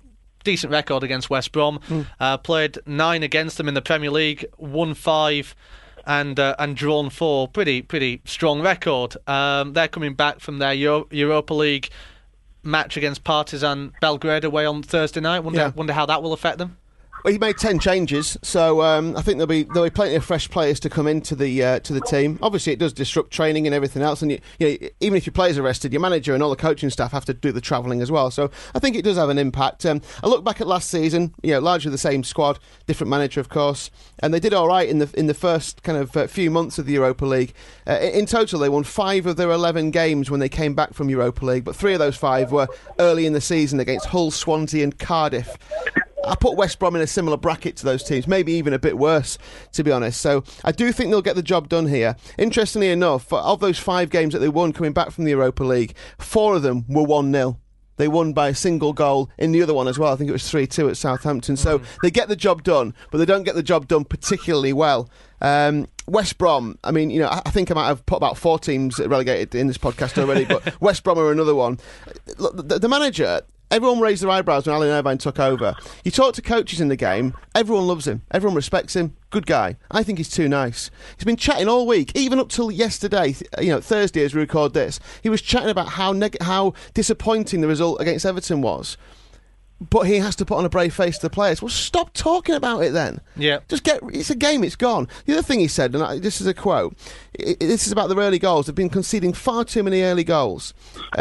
decent record against West Brom. Played 9 against them in the Premier League, won 5 and drawn 4. Pretty strong record. They're coming back from their Europa League match against Partizan Belgrade away on Thursday night. Wonder how that will affect them. Well, he made 10 changes, so I think there'll be plenty of fresh players to come into the team. Obviously, it does disrupt training and everything else, and even if your players are rested, your manager and all the coaching staff have to do the travelling as well. So I think it does have an impact. I look back at last season, largely the same squad, different manager, of course, and they did all right in the first kind of few months of the Europa League. In total, they won 5 of their 11 games when they came back from Europa League, but 3 of those 5 were early in the season against Hull, Swansea, and Cardiff. I put West Brom in a similar bracket to those teams, maybe even a bit worse, to be honest. So I do think they'll get the job done here. Interestingly enough, of those 5 games that they won coming back from the Europa League, 4 of them were 1-0. They won by a single goal in the other one as well. I think it was 3-2 at Southampton. So they get the job done, but they don't get the job done particularly well. West Brom, I mean, I think I might have put about 4 teams relegated in this podcast already, but West Brom are another one. Look, the manager... Everyone raised their eyebrows when Alan Irvine took over. You talk to coaches in the game, everyone loves him, everyone respects him, good guy. I think he's too nice. He's been chatting all week, even up till yesterday, Thursday as we record this. He was chatting about how disappointing the result against Everton was. But he has to put on a brave face to the players. Well, stop talking about it then. Yeah. It's a game, it's gone. The other thing he said, and this is a quote, this is about the early goals. They've been conceding far too many early goals.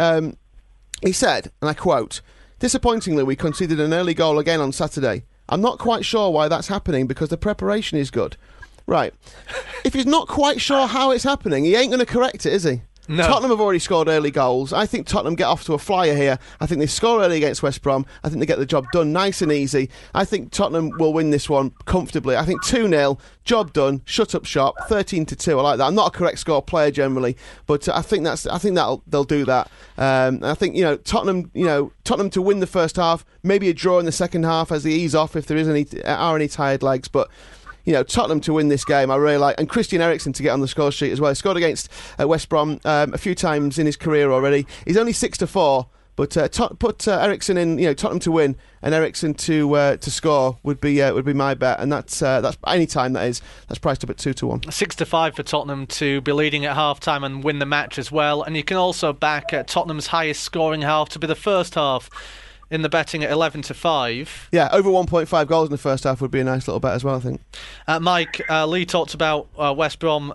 He said, and I quote, "Disappointingly, we conceded an early goal again on Saturday. I'm not quite sure why that's happening because the preparation is good." Right. If he's not quite sure how it's happening, he ain't going to correct it, is he? No. Tottenham have already scored early goals. I think Tottenham get off to a flyer here. I think they score early against West Brom. I think they get the job done nice and easy. I think Tottenham will win this one comfortably. I think 2-0, job done, shut up shop, 13-2. I like that. I'm not a correct score player generally, but I think they'll do that. I think Tottenham to win the first half, maybe a draw in the second half as they ease off if there is any tired legs, but. Tottenham to win this game, I really like. And Christian Eriksen to get on the score sheet as well. He scored against West Brom a few times in his career already. He's only 6-4, but put Eriksen in, Tottenham to win and Eriksen to score would be my bet. And that's any time that's priced up at 2-1. 6-5 for Tottenham to be leading at half-time and win the match as well. And you can also back Tottenham's highest scoring half to be the first half. In the betting at 11-5. Yeah, over 1.5 goals in the first half would be a nice little bet as well, I think. Mike, Lee talked about West Brom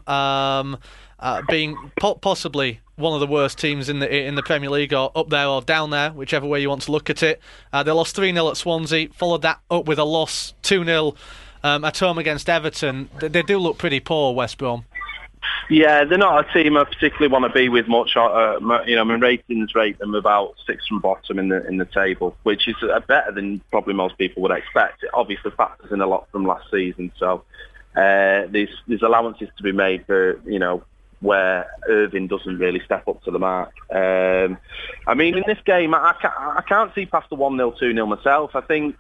being possibly one of the worst teams in the Premier League, or up there or down there, whichever way you want to look at it. They lost 3-0 at Swansea, followed that up with a loss 2-0 at home against Everton. They do look pretty poor, West Brom. Yeah, they're not a team I particularly want to be with much. My ratings rate them about 6 from bottom in the table, which is better than probably most people would expect. It obviously factors in a lot from last season, so there's allowances to be made for where Irving doesn't really step up to the mark. In this game, I can't see past the 1-0, 2-0 myself. I think.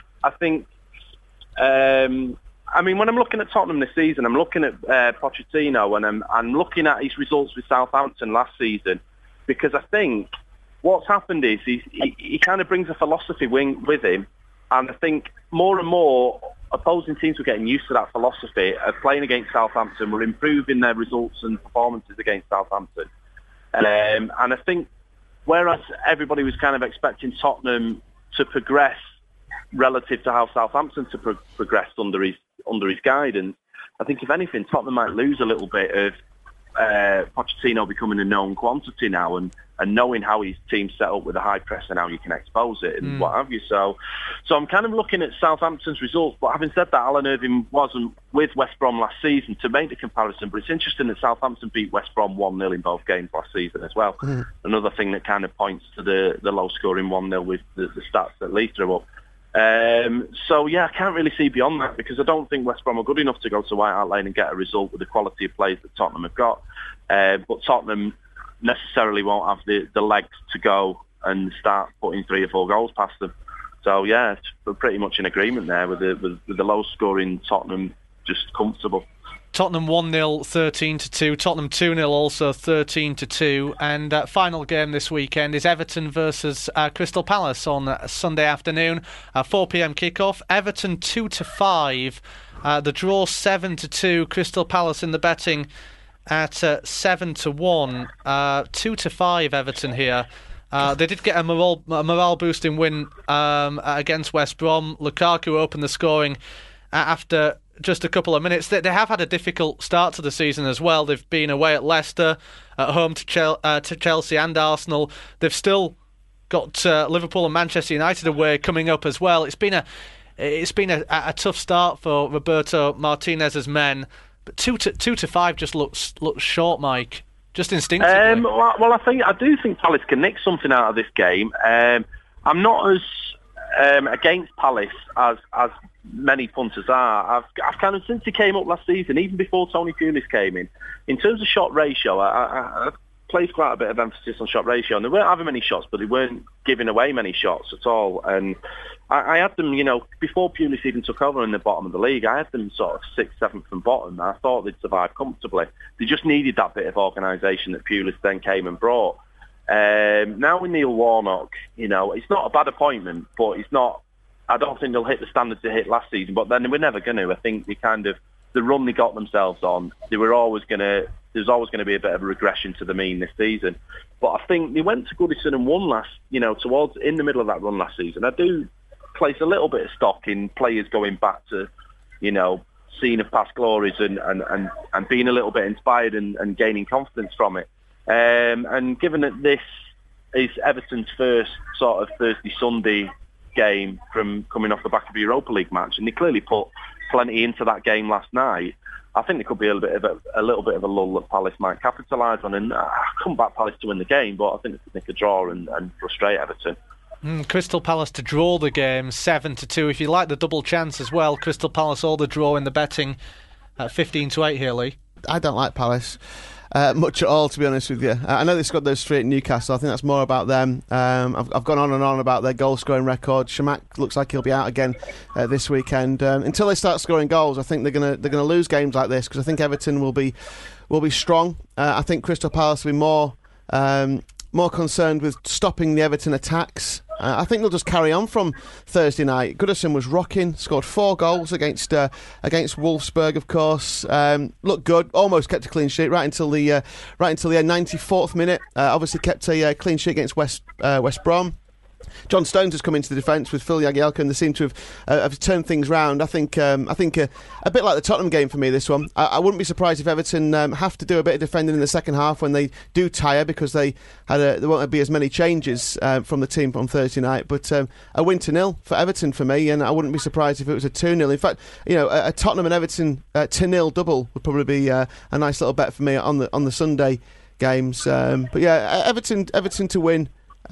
When I'm looking at Tottenham this season, I'm looking at Pochettino and I'm looking at his results with Southampton last season, because I think what's happened is he kind of brings a philosophy with him, and I think more and more opposing teams were getting used to that philosophy of playing against Southampton, were improving their results and performances against Southampton. And I think whereas everybody was kind of expecting Tottenham to progress relative to how Southampton progressed under his guidance, I think if anything, Tottenham might lose a little bit of Pochettino becoming a known quantity now, and knowing how his team's set up with a high press and how you can expose it and what have you. So I'm kind of looking at Southampton's results, but having said that, Alan Irvine wasn't with West Brom last season to make the comparison, but it's interesting that Southampton beat West Brom 1-0 in both games last season as well. Another thing that kind of points to the low-scoring 1-0 with the stats that Lee threw up. I can't really see beyond that, because I don't think West Brom are good enough to go to White Hart Lane and get a result with the quality of players that Tottenham have got. But Tottenham necessarily won't have the legs to go and start putting 3 or 4 goals past them. So it's pretty much in agreement there with the low scoring Tottenham, just comfortable. Tottenham 1-0, 13-2. Tottenham 2-0, also 13-2. And final game this weekend is Everton versus Crystal Palace on Sunday afternoon, 4 p.m. kickoff. Everton 2-5. The draw 7-2. Crystal Palace in the betting at 7-1. 2-5 Everton here. They did get a morale boosting win against West Brom. Lukaku opened the scoring after just a couple of minutes. They have had a difficult start to the season as well. They've been away at Leicester, at home to Chelsea and Arsenal. They've still got Liverpool and Manchester United away coming up as well. It's been a tough start for Roberto Martinez's men. But 2-5 just looks short, Mike. Just instinctively. Well, I do think Palace can nick something out of this game. I'm not as against Palace as many punters are. I've kind of, since he came up last season, even before Tony Pulis came in terms of shot ratio, I placed quite a bit of emphasis on shot ratio, and they weren't having many shots, but they weren't giving away many shots at all. And I had them, before Pulis even took over in the bottom of the league, I had them sort of 6th, 7th from bottom. I thought they'd survive comfortably. They just needed that bit of organisation that Pulis then came and brought. Now with Neil Warnock, it's not a bad appointment, but it's not. I don't think they'll hit the standards they hit last season, but then they were never going to. I think the run they got themselves on, there's always going to be a bit of a regression to the mean this season. But I think they went to Goodison and won towards in the middle of that run last season. I do place a little bit of stock in players going back to, seeing of past glories and being a little bit inspired and gaining confidence from it. And given that this is Everton's first sort of Thursday-Sunday game from coming off the back of a Europa League match, and they clearly put plenty into that game last night, I think there could be a little bit of a lull that Palace might capitalise on, and I couldn't back Palace to win the game, but I think they could make a draw and frustrate Everton. Crystal Palace to draw the game 7-2. If you like the double chance as well, Crystal Palace all the draw in the betting at 15-8 here, Lee. I don't like Palace much at all, to be honest with you. I know they scored those 3 at Newcastle. I think that's more about them. I've gone on and on about their goal scoring record. Shamak looks like he'll be out again this weekend. Until they start scoring goals, I think they're gonna lose games like this, because I think Everton will be strong. I think Crystal Palace will be more concerned with stopping the Everton attacks. I think they'll just carry on from Thursday night. Goodison was rocking, scored 4 goals against Wolfsburg, of course. Looked good, almost kept a clean sheet right until the end, 94th minute. Obviously kept a clean sheet against West Brom. John Stones has come into the defence with Phil Jagielka, and they seem to have turned things round. I think a bit like the Tottenham game for me, this one. I wouldn't be surprised if Everton have to do a bit of defending in the second half when they do tire, because there won't be as many changes from the team on Thursday night. But a win 2-0 for Everton for me, and I wouldn't be surprised if it was a 2-0. In fact, a Tottenham and Everton 2-0 double would probably be a nice little bet for me on the Sunday games. But yeah, Everton to win.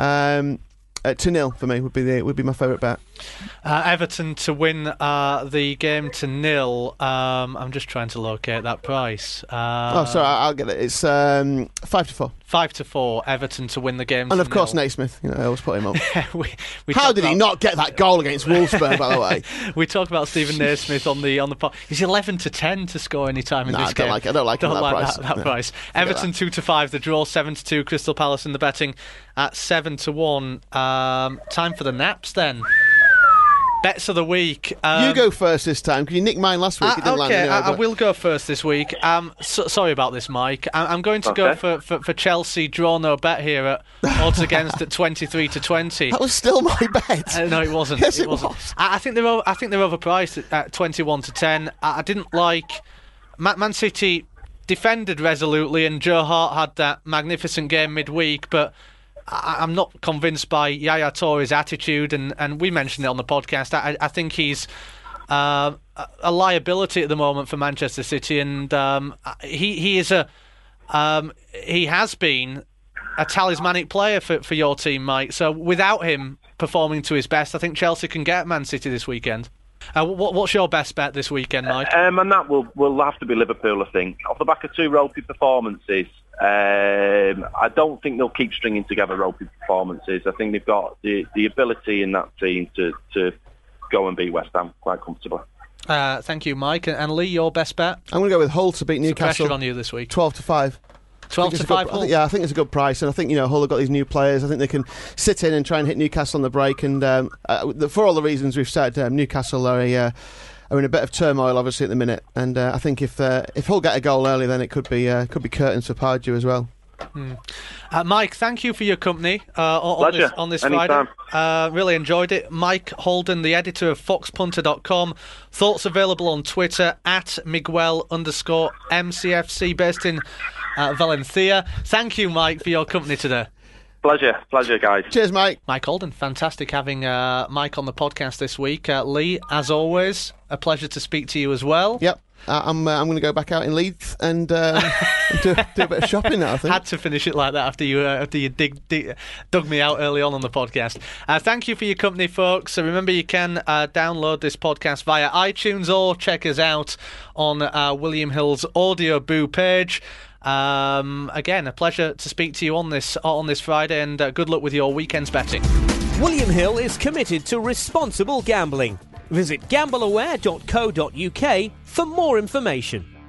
2-0 for me would be my favourite bet. Everton to win the game 2-0. I'm just trying to locate that price. Sorry, I'll get it. It's 5-4. 5-4. Everton to win the game. And of course, Naismith. I always put him up. we How did he not get that goal against Wolfsburg? By the way, we talk about Stephen Naismith on the pod. He's 11-10 to score any time in this game. I don't like that price. Everton 2-5. The draw 7-2. Crystal Palace in the betting at 7-1. Time for the naps then. Bets of the week. You go first this time, because you nicked mine last week. I will go first this week. Sorry about this, Mike. I'm going to go for Chelsea draw no bet here at odds against at 23-20. That was still my bet. No, it wasn't. Yes, it was. I think they're overpriced at 21-10. I didn't like Man City defended resolutely, and Joe Hart had that magnificent game midweek, but I'm not convinced by Yaya Touré's attitude, and we mentioned it on the podcast. I think he's a liability at the moment for Manchester City, and he has been a talismanic player for your team, Mike. So without him performing to his best, I think Chelsea can get Man City this weekend. What's your best bet this weekend, Mike? And that will have to be Liverpool, I think. Off the back of 2 ropey performances, I don't think they'll keep stringing together ropey performances. I think they've got the ability in that team to go and beat West Ham quite comfortably. Thank you, Mike. And Lee, your best bet? I'm going to go with Hull to beat Newcastle. Pressure on you this week. 12-5. 12-5 Hull? I think it's a good price, and I think Hull have got these new players. I think they can sit in and try and hit Newcastle on the break. And for all the reasons we've said, Newcastle are in a bit of turmoil, obviously, at the minute. And I think if Hull get a goal early, then it could be curtains for Pardew as well. Mike, thank you for your company on this Anytime. Friday. Really enjoyed it. Mike Holden, the editor of foxpunter.com. Thoughts available on Twitter at Miguel_MCFC, based in Valencia. Thank you, Mike, for your company today. Pleasure, guys. Cheers, Mike. Mike Holden, fantastic having Mike on the podcast this week. Lee, as always, a pleasure to speak to you as well. Yep. I'm going to go back out in Leeds and do a bit of shopping now, I think. Had to finish it like that after you dug me out early on the podcast. Thank you for your company, folks. So remember, you can download this podcast via iTunes or check us out on William Hill's Audio Boo page. Again, a pleasure to speak to you on this Friday, and good luck with your weekend's betting. William Hill is committed to responsible gambling. Visit gambleaware.co.uk for more information.